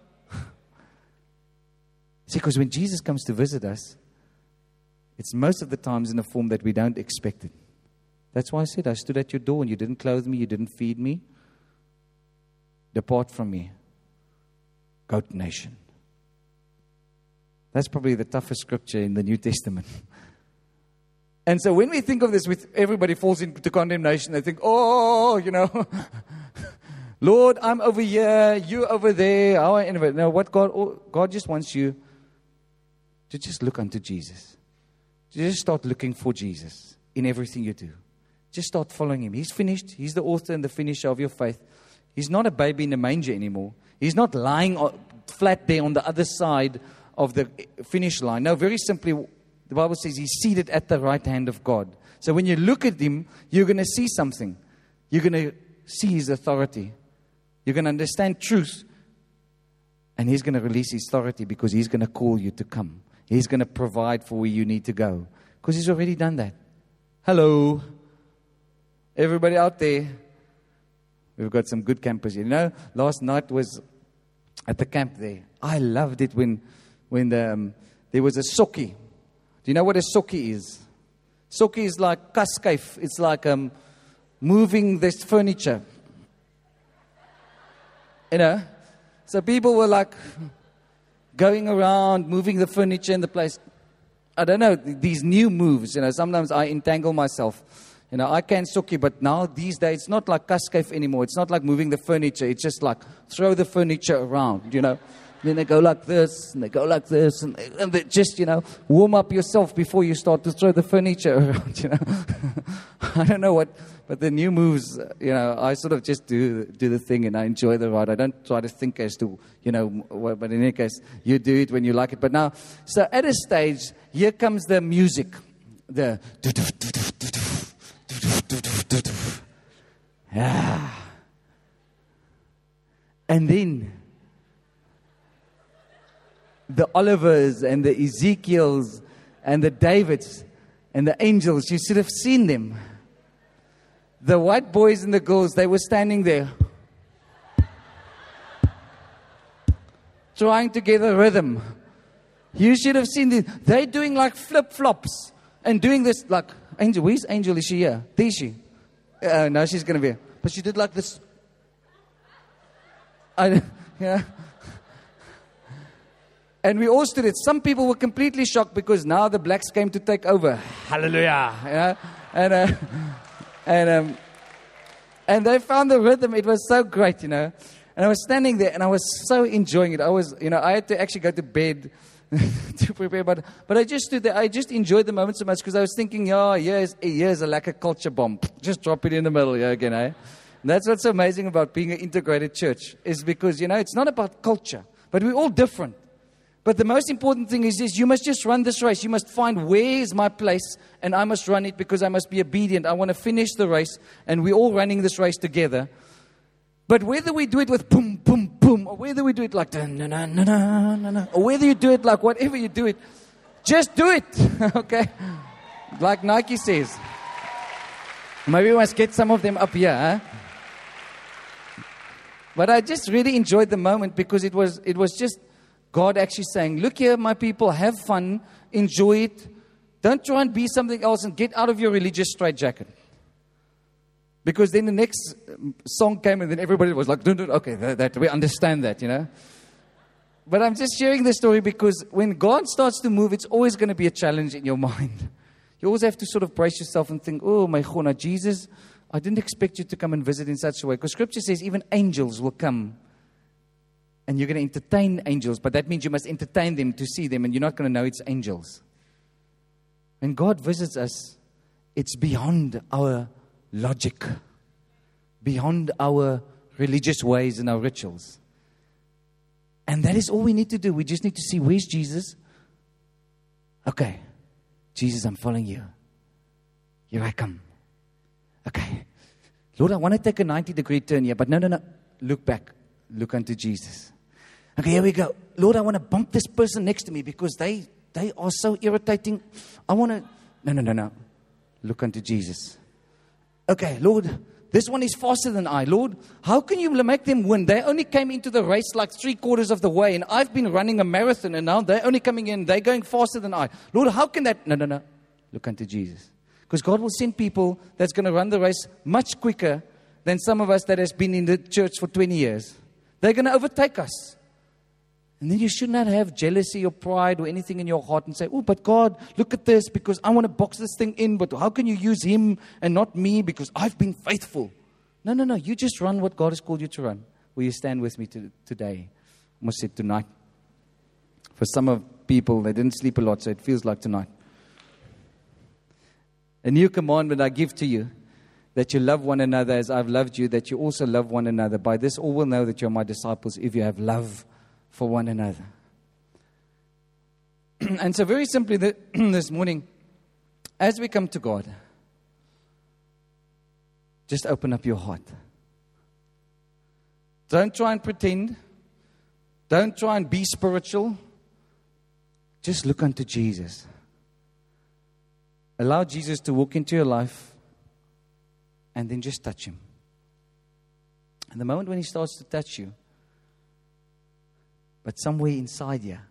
See, because when Jesus comes to visit us, it's most of the times in a form that we don't expect it. That's why I said, I stood at your door and you didn't clothe me, you didn't feed me. Depart from me, goat nation. That's probably the toughest scripture in the New Testament. And so when we think of this, with everybody falls into condemnation. They think, oh, you know, Lord, I'm over here, you over there. How I innovate. No, what God, God just wants you to just look unto Jesus. To just start looking for Jesus in everything you do. just start following him. He's finished. He's the author and the finisher of your faith. He's not a baby in a manger anymore. He's not lying flat there on the other side of the finish line. No, very simply, the Bible says he's seated at the right hand of God. So when you look at him, you're going to see something. You're going to see his authority. You're going to understand truth. And he's going to release his authority because he's going to call you to come. He's going to provide for where you need to go. Because he's already done that. Hello. Everybody out there. We've got some good campers here. You know, last night was at the camp there. I loved it when when the, um, there was a socky. Do you know what a socky is? Socky is like kaskuif. It's like um, moving this furniture. You know? So people were like going around, moving the furniture in the place. I don't know, these new moves, you know, sometimes I entangle myself. You know, I can socky, but now these days, it's not like kaskuif anymore. It's not like moving the furniture. It's just like throw the furniture around, you know. Then they go like this, and they go like this, and they, and they just, you know, warm up yourself before you start to throw the furniture around, you know. I don't know what, but the new moves, you know, I sort of just do do the thing, and I enjoy the ride. I don't try to think as to, you know, what, but in any case, you do it when you like it. But now, so at a stage, here comes the music, the ah. And then the Olivers and the Ezekiels and the Davids and the angels, you should have seen them. The white boys and the girls, they were standing there trying to get a rhythm. You should have seen them. They're doing like flip-flops and doing this like, Angel, where's Angel? Is she here? There is she. Uh, no, she's going to be here. But she did like this. I, yeah. And we all stood it. Some people were completely shocked because now the blacks came to take over. Hallelujah. You know? And uh, and um, and they found the rhythm. It was so great, you know. And I was standing there and I was so enjoying it. I was, you know, I had to actually go to bed to prepare, but but I just stood there. I just enjoyed the moment so much because I was thinking, yeah, here's here's a like a culture bomb. Just drop it in the middle, yeah, again, eh? And that's what's amazing about being an integrated church is because, you know, it's not about culture, but we're all different. But the most important thing is this: you must just run this race. You must find where is my place, and I must run it because I must be obedient. I want to finish the race, and we're all running this race together. But whether we do it with boom, boom, boom, or whether we do it like da, na, na, na, na, na, na, or whether you do it like whatever you do it, just do it, okay? Like Nike says. Maybe we must get some of them up here, huh? But I just really enjoyed the moment because it was it was just God actually saying, look here, my people, have fun, enjoy it. Don't try and be something else and get out of your religious straitjacket. Because then the next song came and then everybody was like, dun, dun, okay, that, that, we understand that, you know. But I'm just sharing this story because when God starts to move, it's always going to be a challenge in your mind. You always have to sort of brace yourself and think, oh, my God, Jesus, I didn't expect you to come and visit in such a way. Because Scripture says even angels will come and you're going to entertain angels. But that means you must entertain them to see them and you're not going to know it's angels. When God visits us, it's beyond our logic, beyond our religious ways and our rituals. And that is all we need to do. We just need to see, where's Jesus? Okay, Jesus, I'm following you. Here I come. Okay, Lord, I want to take a ninety degree turn here, but no, no, no. Look back. Look unto Jesus. Okay, here we go. Lord, I want to bump this person next to me because they, they are so irritating. I want to, no, no, no, no. Look unto Jesus. Okay, Lord, this one is faster than I. Lord, how can you make them win? They only came into the race like three quarters of the way, and I've been running a marathon, and now they're only coming in. They're going faster than I. Lord, how can that? No, no, no. Look unto Jesus. Because God will send people that's going to run the race much quicker than some of us that has been in the church for twenty years. They're going to overtake us. And then you should not have jealousy or pride or anything in your heart and say, oh, but God, look at this because I want to box this thing in, but how can you use him and not me because I've been faithful? No, no, no. You just run what God has called you to run. Will you stand with me to, today? I almost said tonight. For some of people, they didn't sleep a lot, so it feels like tonight. A new commandment I give to you, that you love one another as I've loved you, that you also love one another. By this all will know that you're my disciples, if you have love for one another. And so very simply this morning, as we come to God, just open up your heart. Don't try and pretend. Don't try and be spiritual. Just look unto Jesus. Allow Jesus to walk into your life and then just touch Him. And the moment when He starts to touch you, but somewhere inside you,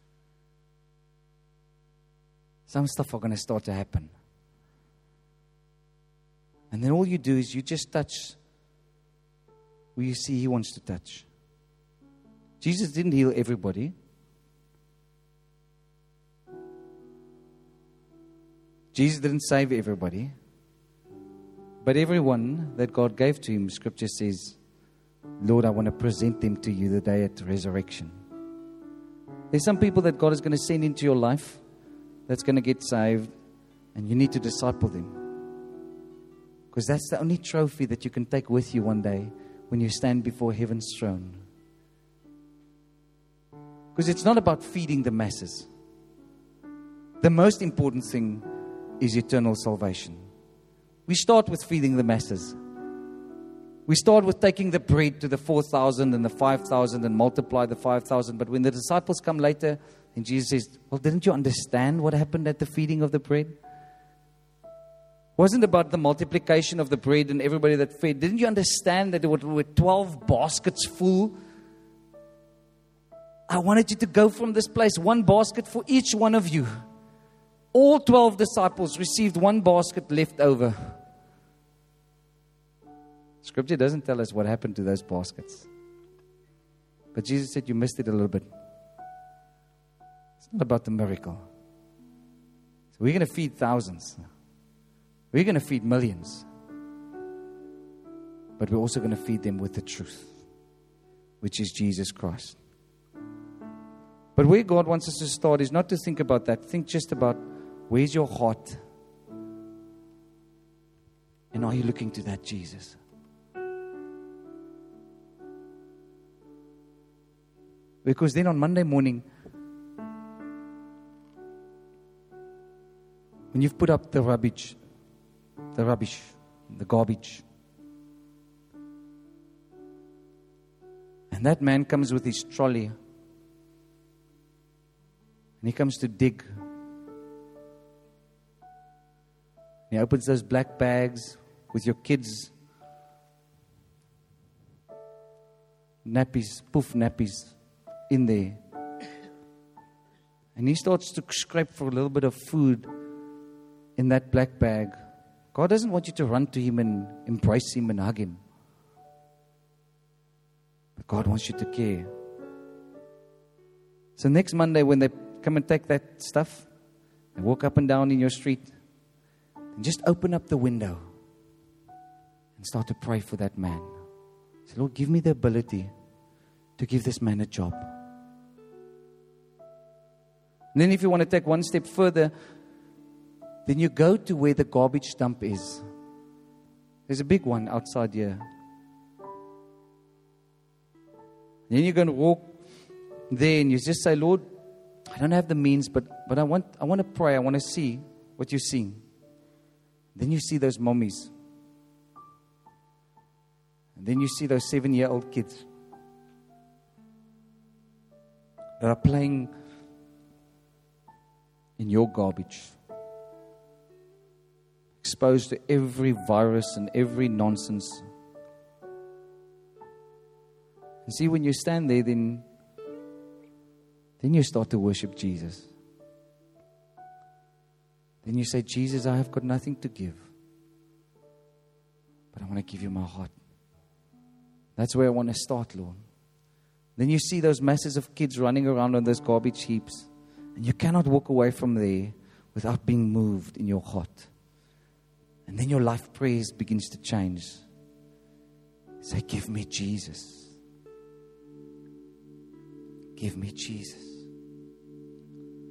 some stuff are going to start to happen. And then all you do is you just touch who you see He wants to touch. Jesus didn't heal everybody. Jesus didn't save everybody. But everyone that God gave to Him, Scripture says, Lord, I want to present them to you the day at resurrection. There's some people that God is going to send into your life that's going to get saved, and you need to disciple them. Because that's the only trophy that you can take with you one day when you stand before heaven's throne. Because it's not about feeding the masses. The most important thing is eternal salvation. We start with feeding the masses. We start with taking the bread to the four thousand and the five thousand and multiply the five thousand. But when the disciples come later, and Jesus says, well, didn't you understand what happened at the feeding of the bread? It wasn't about the multiplication of the bread and everybody that fed. Didn't you understand that there were twelve baskets full? I wanted you to go from this place, one basket for each one of you. All twelve disciples received one basket left over. Scripture doesn't tell us what happened to those baskets. But Jesus said, you missed it a little bit. It's not about the miracle. So we're going to feed thousands. We're going to feed millions. But we're also going to feed them with the truth, which is Jesus Christ. But where God wants us to start is not to think about that. Think just about, where's your heart? And are you looking to that Jesus? Because then on Monday morning, when you've put up the rubbish, the rubbish, the garbage, and that man comes with his trolley, and he comes to dig. He opens those black bags with your kids' nappies, poof nappies in there. And he starts to scrape for a little bit of food in that black bag. God doesn't want you to run to Him and embrace Him and hug Him. But God wants you to care. So next Monday when they come and take that stuff and walk up and down in your street, and just open up the window and start to pray for that man. Say, Lord, give me the ability to give this man a job. And then if you want to take one step further, then you go to where the garbage dump is. There's a big one outside here. Then you're going to walk there and you just say, Lord, I don't have the means, but, but I want I want to pray. I want to see what you're seeing. Then you see those mommies. And then you see those seven-year-old kids that are playing in your garbage, exposed to every virus and every nonsense. And see, when you stand there, then, then you start to worship Jesus. Then you say, Jesus, I have got nothing to give, but I want to give you my heart. That's where I want to start, Lord. Then you see those masses of kids running around on those garbage heaps, and you cannot walk away from there without being moved in your heart. And then your life praise begins to change. Say, give me Jesus. Give me Jesus.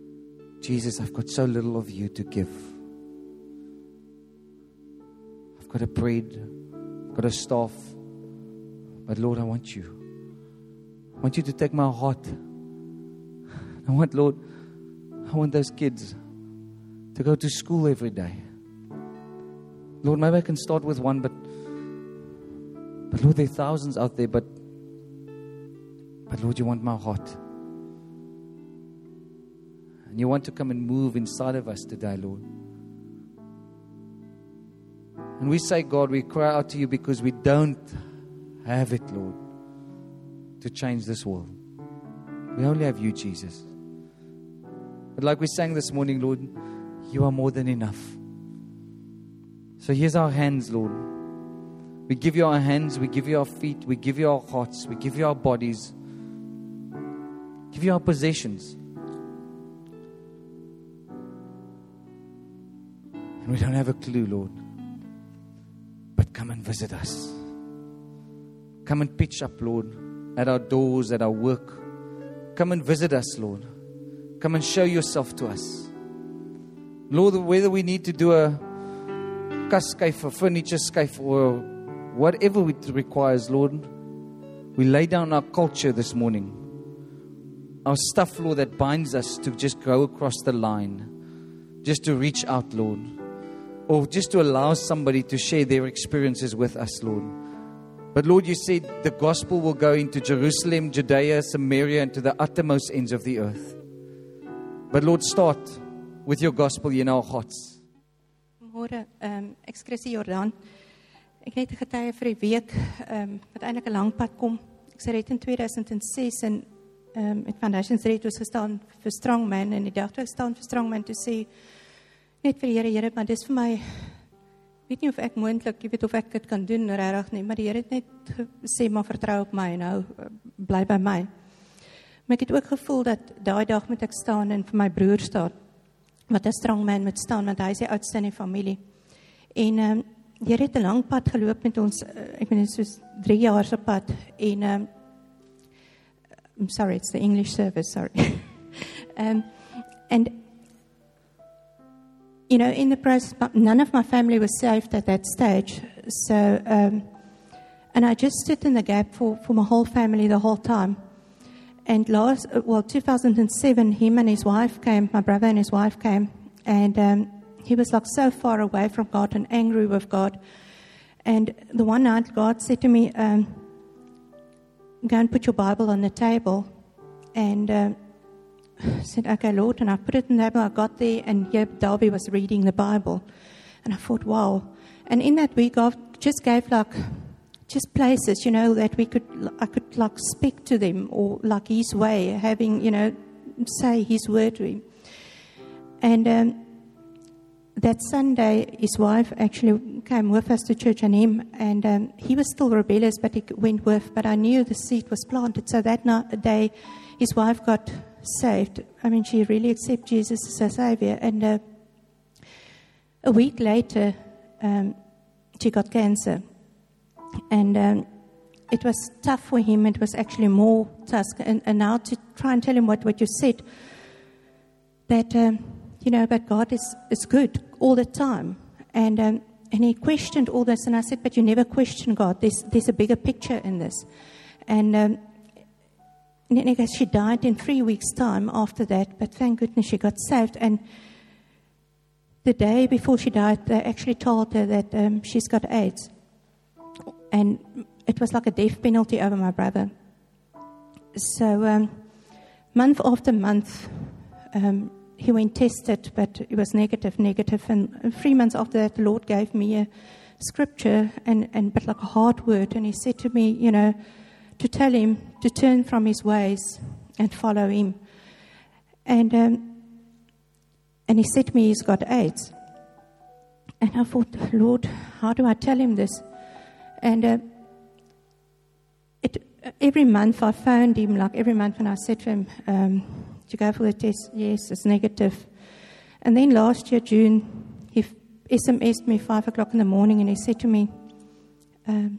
Jesus, I've got so little of you to give. I've got a bread, got a staff. But Lord, I want you. I want you to take my heart. I want, Lord, I want those kids to go to school every day. Lord, maybe I can start with one, but but Lord, there are thousands out there, but but Lord, you want my heart. And you want to come and move inside of us today, Lord. And we say, God, we cry out to you because we don't have it, Lord, to change this world. We only have you, Jesus. But like we sang this morning, Lord, you are more than enough. So here's our hands, Lord. We give you our hands, we give you our feet, we give you our hearts, we give you our bodies, give you our possessions. And we don't have a clue, Lord. But come and visit us. Come and pitch up, Lord, at our doors, at our work. Come and visit us, Lord. Come and show yourself to us. Lord, whether we need to do a kaskuif, a furniture skuif, or whatever it requires, Lord, we lay down our culture this morning. Our stuff, Lord, that binds us to just go across the line, just to reach out, Lord, or just to allow somebody to share their experiences with us, Lord. But Lord, you said the gospel will go into Jerusalem, Judea, Samaria, and to the uttermost ends of the earth. But Lord, start with your gospel in our hearts. Môre, um, ek is Chrissy Jordan. Ek het 'n getuie vir die week, um, wat eintlik 'n lang pad kom. Ek is red in twee duisend ses en um, met Foundations Red was gestaan vir Strongman en die dag toe staan vir Strongman te sê net vir die Here, Here, maar dis vir my, weet nie of ek moontlik, jy weet of ek dit kan doen regtig nie, maar die Here het net gesê maar vertrou op my, nou bly by my. Maar ek het ook gevoel dat daai dag moet ek staan en vir my broer staan, wat 'n Strongman moet staan, want hy is die oudste in die familie. En um, die Here het 'n lang pad geloop met ons, uh, ek bedoel soos drie jaar se pad, en um, I'm sorry, it's the English service, sorry. um, and you know, in the process, none of my family was saved at that stage. So, um, and I just stood in the gap for, for my whole family the whole time. And last, well, two thousand seven, him and his wife came, my brother and his wife came, and um, he was like so far away from God and angry with God. And the one night, God said to me, um, go and put your Bible on the table. And um, I said, okay, Lord, and I put it in the Bible. I got there, and yeah, Darby was reading the Bible. And I thought, wow. And in that week, God just gave like, just places, you know, that we could, I could like speak to them, or like His way, having, you know, say His word to him. And um, that Sunday, his wife actually came with us to church, and him, and um, he was still rebellious, but he went with, but I knew the seed was planted. So that night, day, his wife got saved. I mean, she really accepted Jesus as her Savior. And uh, a week later, um, she got cancer. And um, it was tough for him. It was actually more tough. And, and now to try and tell him what, what you said, that, um, you know, but God is, is good all the time. And um, and he questioned all this. And I said, but you never question God. There's, there's a bigger picture in this. And um, And I guess she died in three weeks' time after that, but thank goodness she got saved. And the day before she died, they actually told her that um, she's got AIDS. And it was like a death penalty over my brother. So um, month after month, um, he went tested, but it was negative, negative. And three months after that, the Lord gave me a scripture, and, and but like a hard word. And he said to me, you know, to tell him to turn from his ways and follow him. And um, and he said to me, he's got AIDS. And I thought, Lord, how do I tell him this? And uh, it, every month I phoned him, like every month, and I said to him, um, did you go for the test? Yes, it's negative. And then last year, June, he S M S'd me five o'clock in the morning, and he said to me, um,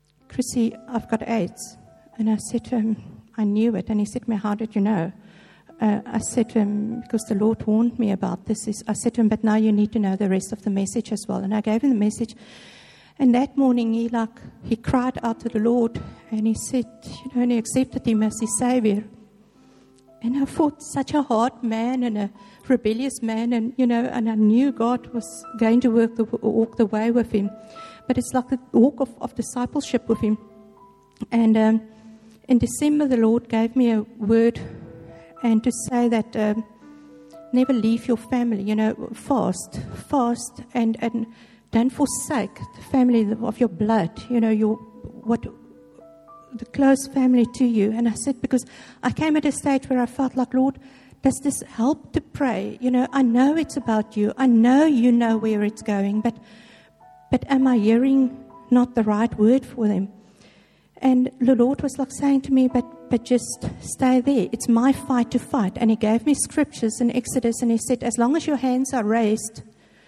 Chrissy, I've got AIDS. And I said to him, I knew it. And he said to me, how did you know? uh, I said to him, because the Lord warned me about this, is, I said to him, but now you need to know the rest of the message as well. And I gave him the message. And that morning, he like he cried out to the Lord, and he said, you know, and he accepted him as his Savior. And I thought, such a hard man and a rebellious man, and you know, and I knew God was going to work the, walk the way with him. But it's like the walk of, of discipleship with him. And um, in December, the Lord gave me a word, and to say that um, never leave your family. You know, fast, fast, and and. Don't forsake the family of your blood, you know, your what the close family to you. And I said, because I came at a stage where I felt like, Lord, does this help to pray? You know, I know it's about you. I know you know where it's going, but but am I hearing not the right word for them? And the Lord was like saying to me, but but just stay there. It's my fight to fight. And He gave me scriptures in Exodus, and He said, as long as your hands are raised,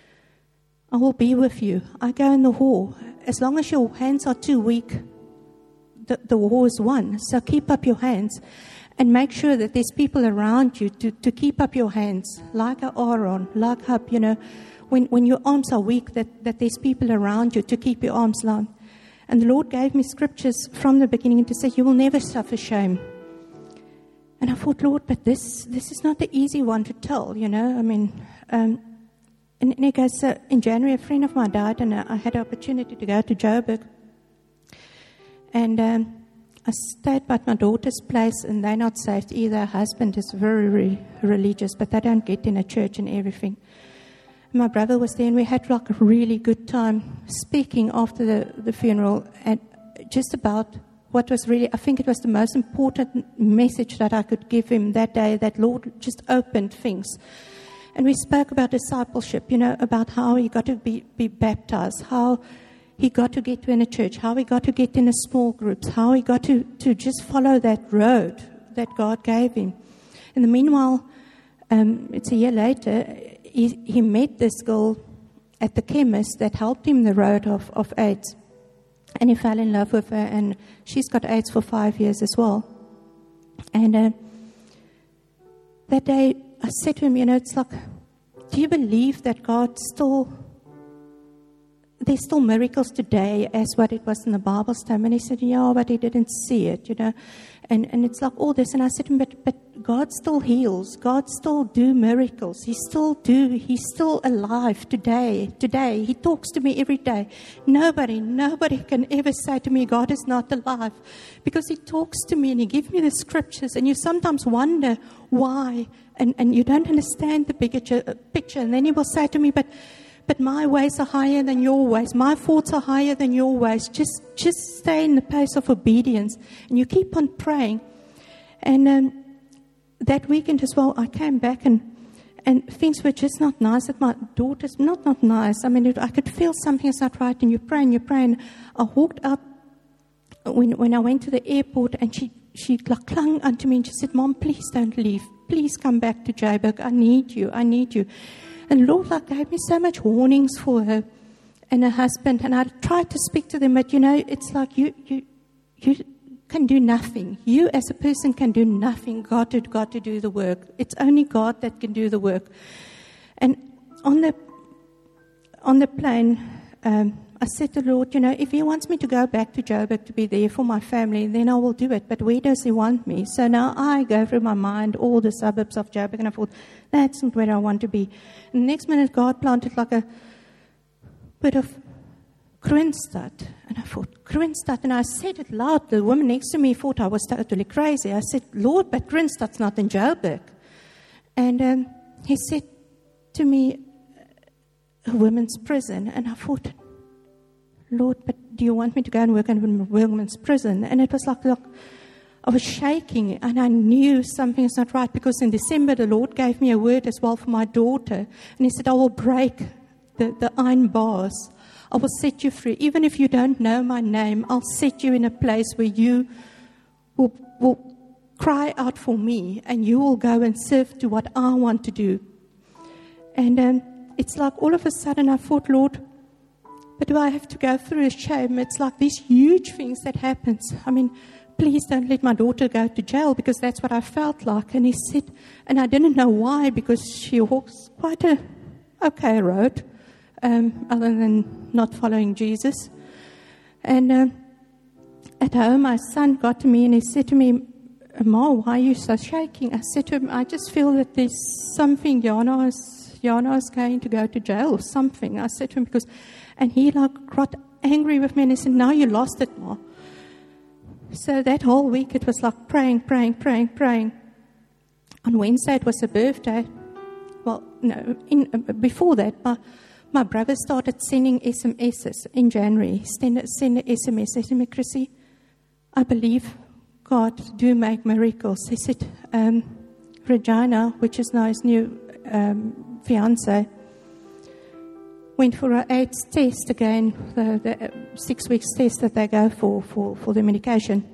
I will be with you. I go in the war. As long as your hands are too weak, the, the war is won. So keep up your hands and make sure that there's people around you to, to keep up your hands, like Aaron, like Hub, you know, when, when your arms are weak, that, that there's people around you to keep your arms long. And the Lord gave me scriptures from the beginning to say, you will never suffer shame. And I thought, Lord, but this this is not the easy one to tell, you know. I mean, um, And, and he goes, so in January, a friend of mine died, and I had the opportunity to go to Joburg. And um, I stayed at my daughter's place, and they're not saved either. Her husband is very re- religious, but they don't get in a church and everything. And my brother was there, and we had like a really good time speaking after the, the funeral, and just about what was really, I think it was the most important message that I could give him that day, that Lord just opened things. And we spoke about discipleship, you know, about how he got to be, be baptized, how he got to get in a church, how he got to get in a small groups, how he got to, to just follow that road that God gave him. In the meanwhile, um, it's a year later, he, he met this girl at the chemist that helped him the road of, of AIDS. And he fell in love with her, and she's got AIDS for five years as well. And uh, that day, I said to him, you know, it's like, do you believe that God still, there's still miracles today as what it was in the Bible's time? And he said, yeah, but he didn't see it, you know. And and it's like all this. And I said to him, but, but God still heals. God still do miracles. He still do. He's still alive today. Today. He talks to me every day. Nobody, nobody can ever say to me, God is not alive. Because He talks to me and He gives me the scriptures. And you sometimes wonder why. And, and you don't understand the bigger picture. And then He will say to me, but but my ways are higher than your ways. My thoughts are higher than your ways. Just just stay in the place of obedience. And you keep on praying. And um, that weekend as well, I came back and and things were just not nice at my daughter's. Not not nice. I mean, it, I could feel something is not right. And you pray and you pray. And I walked up when when I went to the airport, and she, she clung unto me and she said, Mom, please don't leave. Please come back to Joburg. I need you. I need you. And Lord like, gave me so much warnings for her and her husband. And I tried to speak to them, but you know, it's like you you you can do nothing. You as a person can do nothing. God had got to do the work. It's only God that can do the work. And on the on the plane, um, I said to the Lord, you know, if He wants me to go back to Joburg to be there for my family, then I will do it. But where does He want me? So now I go through my mind all the suburbs of Joburg, and I thought, that's not where I want to be. And the next minute, God planted like a bit of Kroonstad. And I thought, Kroonstad. And I said it loud. The woman next to me thought I was totally crazy. I said, Lord, but Kroonstad's not in Joburg. And um, He said to me, a women's prison. And I thought, Lord, but do you want me to go and work in a women's prison? And it was like, like I was shaking, and I knew something is not right, because in December the Lord gave me a word as well for my daughter. And He said, I will break the, the iron bars. I will set you free. Even if you don't know my name, I'll set you in a place where you will, will cry out for me, and you will go and serve to what I want to do. And um, it's like all of a sudden I thought, Lord, but do I have to go through a shame? It's like these huge things that happens. I mean, please don't let my daughter go to jail, because that's what I felt like. And he said, and I didn't know why, because she walks quite a okay road, um, other than not following Jesus. And uh, at home, my son got to me and he said to me, Ma, why are you so shaking? I said to him, I just feel that there's something, Jana is, Jana is going to go to jail or something. I said to him, because, and he like got angry with me and he said, now you lost it, Ma. So that whole week it was like praying, praying, praying, praying. On Wednesday it was a birthday. Well, no, in, uh, before that, my, my brother started sending S M Ses in January. He sent, sent an S M S. He said to me, Chrissy, I believe God do make miracles. He said, um, Regina, which is now his new um, fiance, went for her AIDS test again, the, the six weeks test that they go for, for, for the medication.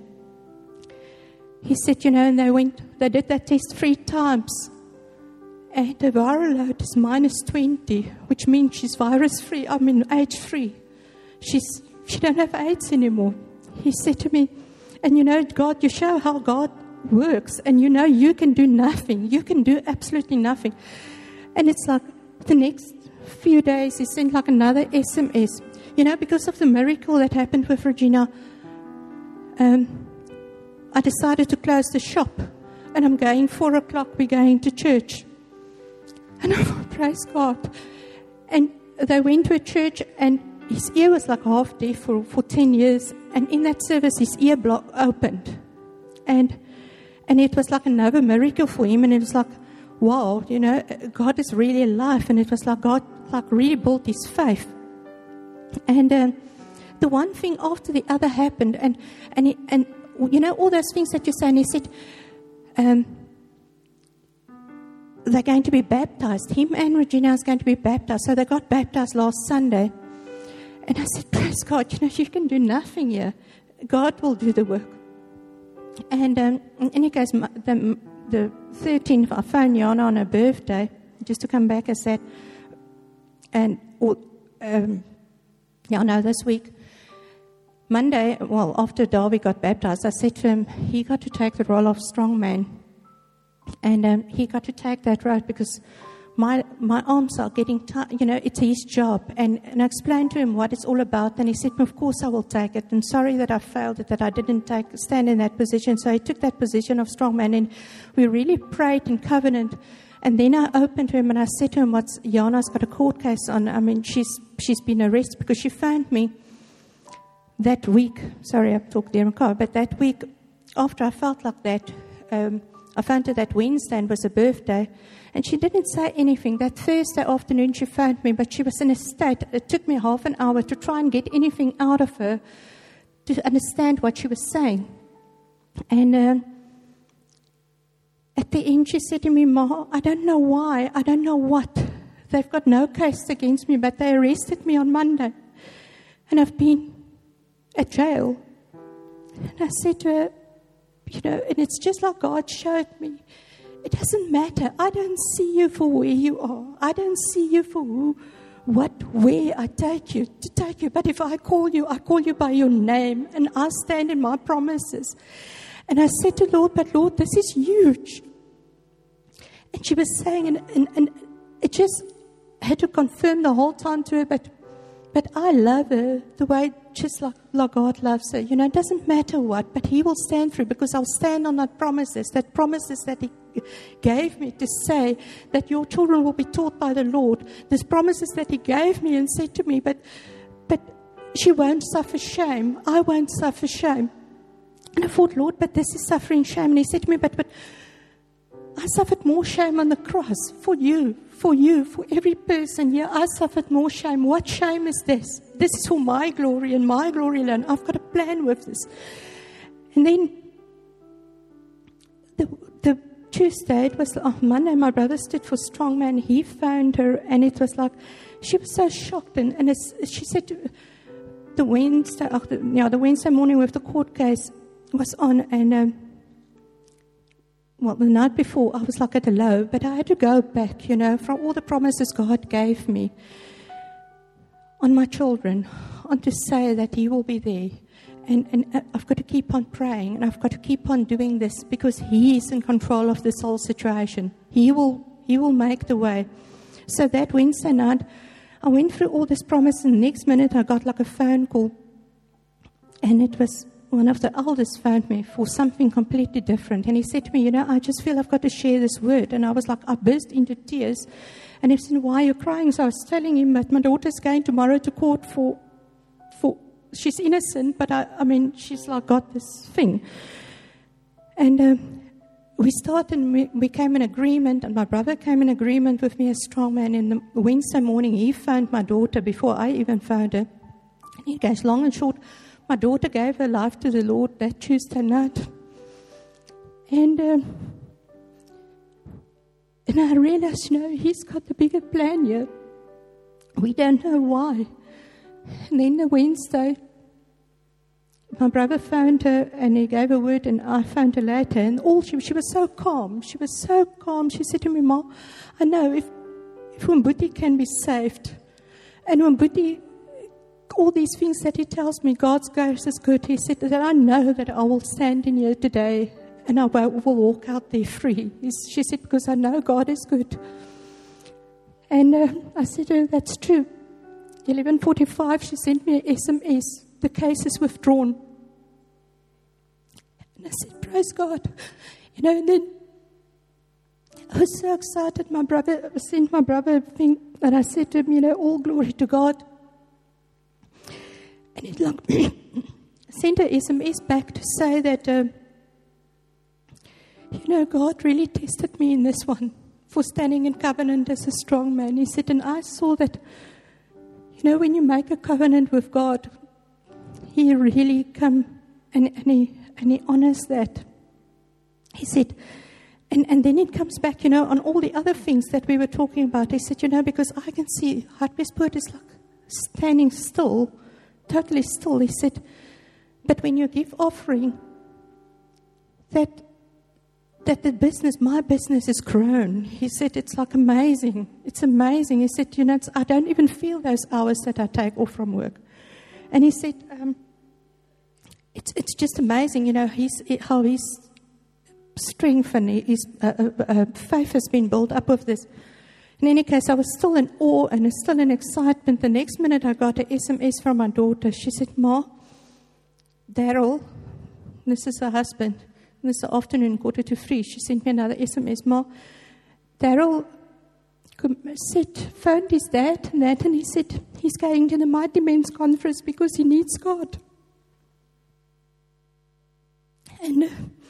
He said, you know, and they went, they did that test three times. And the viral load is minus twenty, which means she's virus-free, I mean AIDS-free. She's, she don't have AIDS anymore. He said to me, and you know, God, you show how God works, and you know you can do nothing. You can do absolutely nothing. And it's like the next few days, he sent like another S M S. You know, because of the miracle that happened with Regina, um, I decided to close the shop. And I'm going, four o'clock, we're going to church. And I thought, praise God. And they went to a church, and his ear was like half deaf for, for ten years. And in that service, his ear block opened. And and it was like another miracle for him. And it was like, wow, you know, God is really alive. And it was like God like really built his faith. And um, the one thing after the other happened. And, and, he, and you know, all those things that you say. And he said, um, they're going to be baptized. Him and Regina is going to be baptized. So they got baptized last Sunday. And I said, praise God, you know, you can do nothing here. God will do the work. And um, in any case, the, the thirteenth, I phoned Jana on her birthday, just to come back, I said, and, or, um, yeah, no, this week, Monday, well, after Darby got baptized, I said to him, he got to take the role of strongman. And um, he got to take that road because my my arms are getting tight. You know, it's his job. And, and I explained to him what it's all about. And he said, of course I will take it. And sorry that I failed it, that I didn't take stand in that position. So he took that position of strongman. And we really prayed in covenant. And then I opened to him and I said to him, what's Jana's got a court case on. I mean, she's she's been arrested because she phoned me that week. Sorry, I talked there in the car. But that week, after I felt like that, um, I phoned her that Wednesday and it was her birthday. And she didn't say anything. That Thursday afternoon she phoned me, but she was in a state. It took me half an hour to try and get anything out of her to understand what she was saying. And uh, at the end she said to me, Ma, I don't know why, I don't know what. They've got no case against me, but they arrested me on Monday. And I've been at jail. And I said to her, you know, and it's just like God showed me. It doesn't matter. I don't see you for where you are. I don't see you for who, what, where I take you, to take you. But if I call you, I call you by your name, and I stand in my promises. And I said to Lord, but Lord, this is huge. And she was saying, and, and, and it just had to confirm the whole time to her, but But I love her the way, just like, like God loves her. You know, it doesn't matter what, but He will stand through because I'll stand on that promises, that promises that He gave me to say that your children will be taught by the Lord. There's promises that He gave me and said to me, but, but she won't suffer shame. I won't suffer shame. And I thought, Lord, but this is suffering shame. And He said to me, but, but I suffered more shame on the cross for you. For you, for every person here, I suffered more shame. What shame is this? This is for my glory and my glory alone. I've got a plan with this. And then the, the Tuesday, it was oh, Monday, my brother stood for strongman. He phoned her, and it was like, she was so shocked. And, and it's, she said, to, the Wednesday, oh, the, yeah, the Wednesday morning with the court case was on, and um, well, the night before, I was like at a low, but I had to go back, you know, from all the promises God gave me on my children, on to say that He will be there. And, and I've got to keep on praying, and I've got to keep on doing this because He is in control of this whole situation. He will, He will make the way. So that Wednesday night, I went through all this promise, and the next minute I got like a phone call, and it was one of the elders phoned me for something completely different. And he said to me, you know, I just feel I've got to share this word. And I was like, I burst into tears. And he said, why are you crying? So I was telling him that my daughter's going tomorrow to court for, for she's innocent, but I, I mean, she's like got this thing. And um, we started, and we, we came in agreement, and my brother came in agreement with me as strong man. And the Wednesday morning, he phoned my daughter before I even phoned her. And he goes, long and short, my daughter gave her life to the Lord that Tuesday night. And um, and I realized, you know, He's got the bigger plan here. We don't know why. And then the Wednesday, my brother phoned her, and he gave a word, and I phoned her later. And all she, she was so calm. She was so calm. She said to me, Ma, I know if, if Mbuti can be saved, and Mbuti, all these things that he tells me, God's grace is good. He said that I know that I will stand in here today and I will walk out there free. She said, because I know God is good. And uh, I said, oh, that's true. eleven forty-five, she sent me an S M S. The case is withdrawn. And I said, praise God. You know, and then I was so excited. My brother, I sent my brother a thing, and I said to him, you know, all glory to God. And he like, sent an S M S back to say that, uh, you know, God really tested me in this one for standing in covenant as a strong man. He said, and I saw that, you know, when you make a covenant with God, He really come and, and, he, and he honors that. He said, and, and then it comes back, you know, on all the other things that we were talking about. He said, you know, because I can see Hartbeespoort is like standing still, totally still. He said, but when you give offering, that that the business, my business is grown. He said, it's like amazing. It's amazing. He said, you know, it's, I don't even feel those hours that I take off from work. And he said, um, it's it's just amazing, you know, he's, how his strength and his uh, uh, uh, faith has been built up with this. In any case, I was still in awe and still in excitement. The next minute, I got an S M S from my daughter. She said, Ma, Daryl, this is her husband, this afternoon, quarter to three, she sent me another S M S. Ma, Daryl said, phoned his dad and that, and he said he's going to the Mighty Men's Conference because he needs God. And, uh,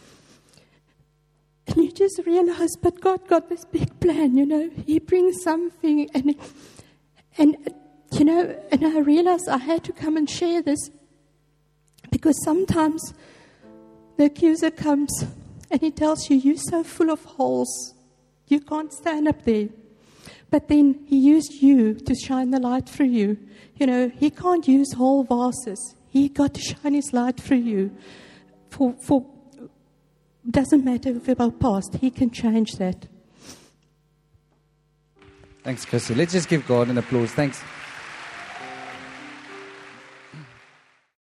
and you just realize, but God got this big plan, you know. He brings something, and, and you know, and I realized I had to come and share this because sometimes the accuser comes and he tells you, you're so full of holes, you can't stand up there. But then he used you to shine the light through you. You know, he can't use whole vases. He got to shine his light through you. For, for doesn't matter if it's our past, he can change that. Thanks, Chrissy. Let's just give God an applause. Thanks.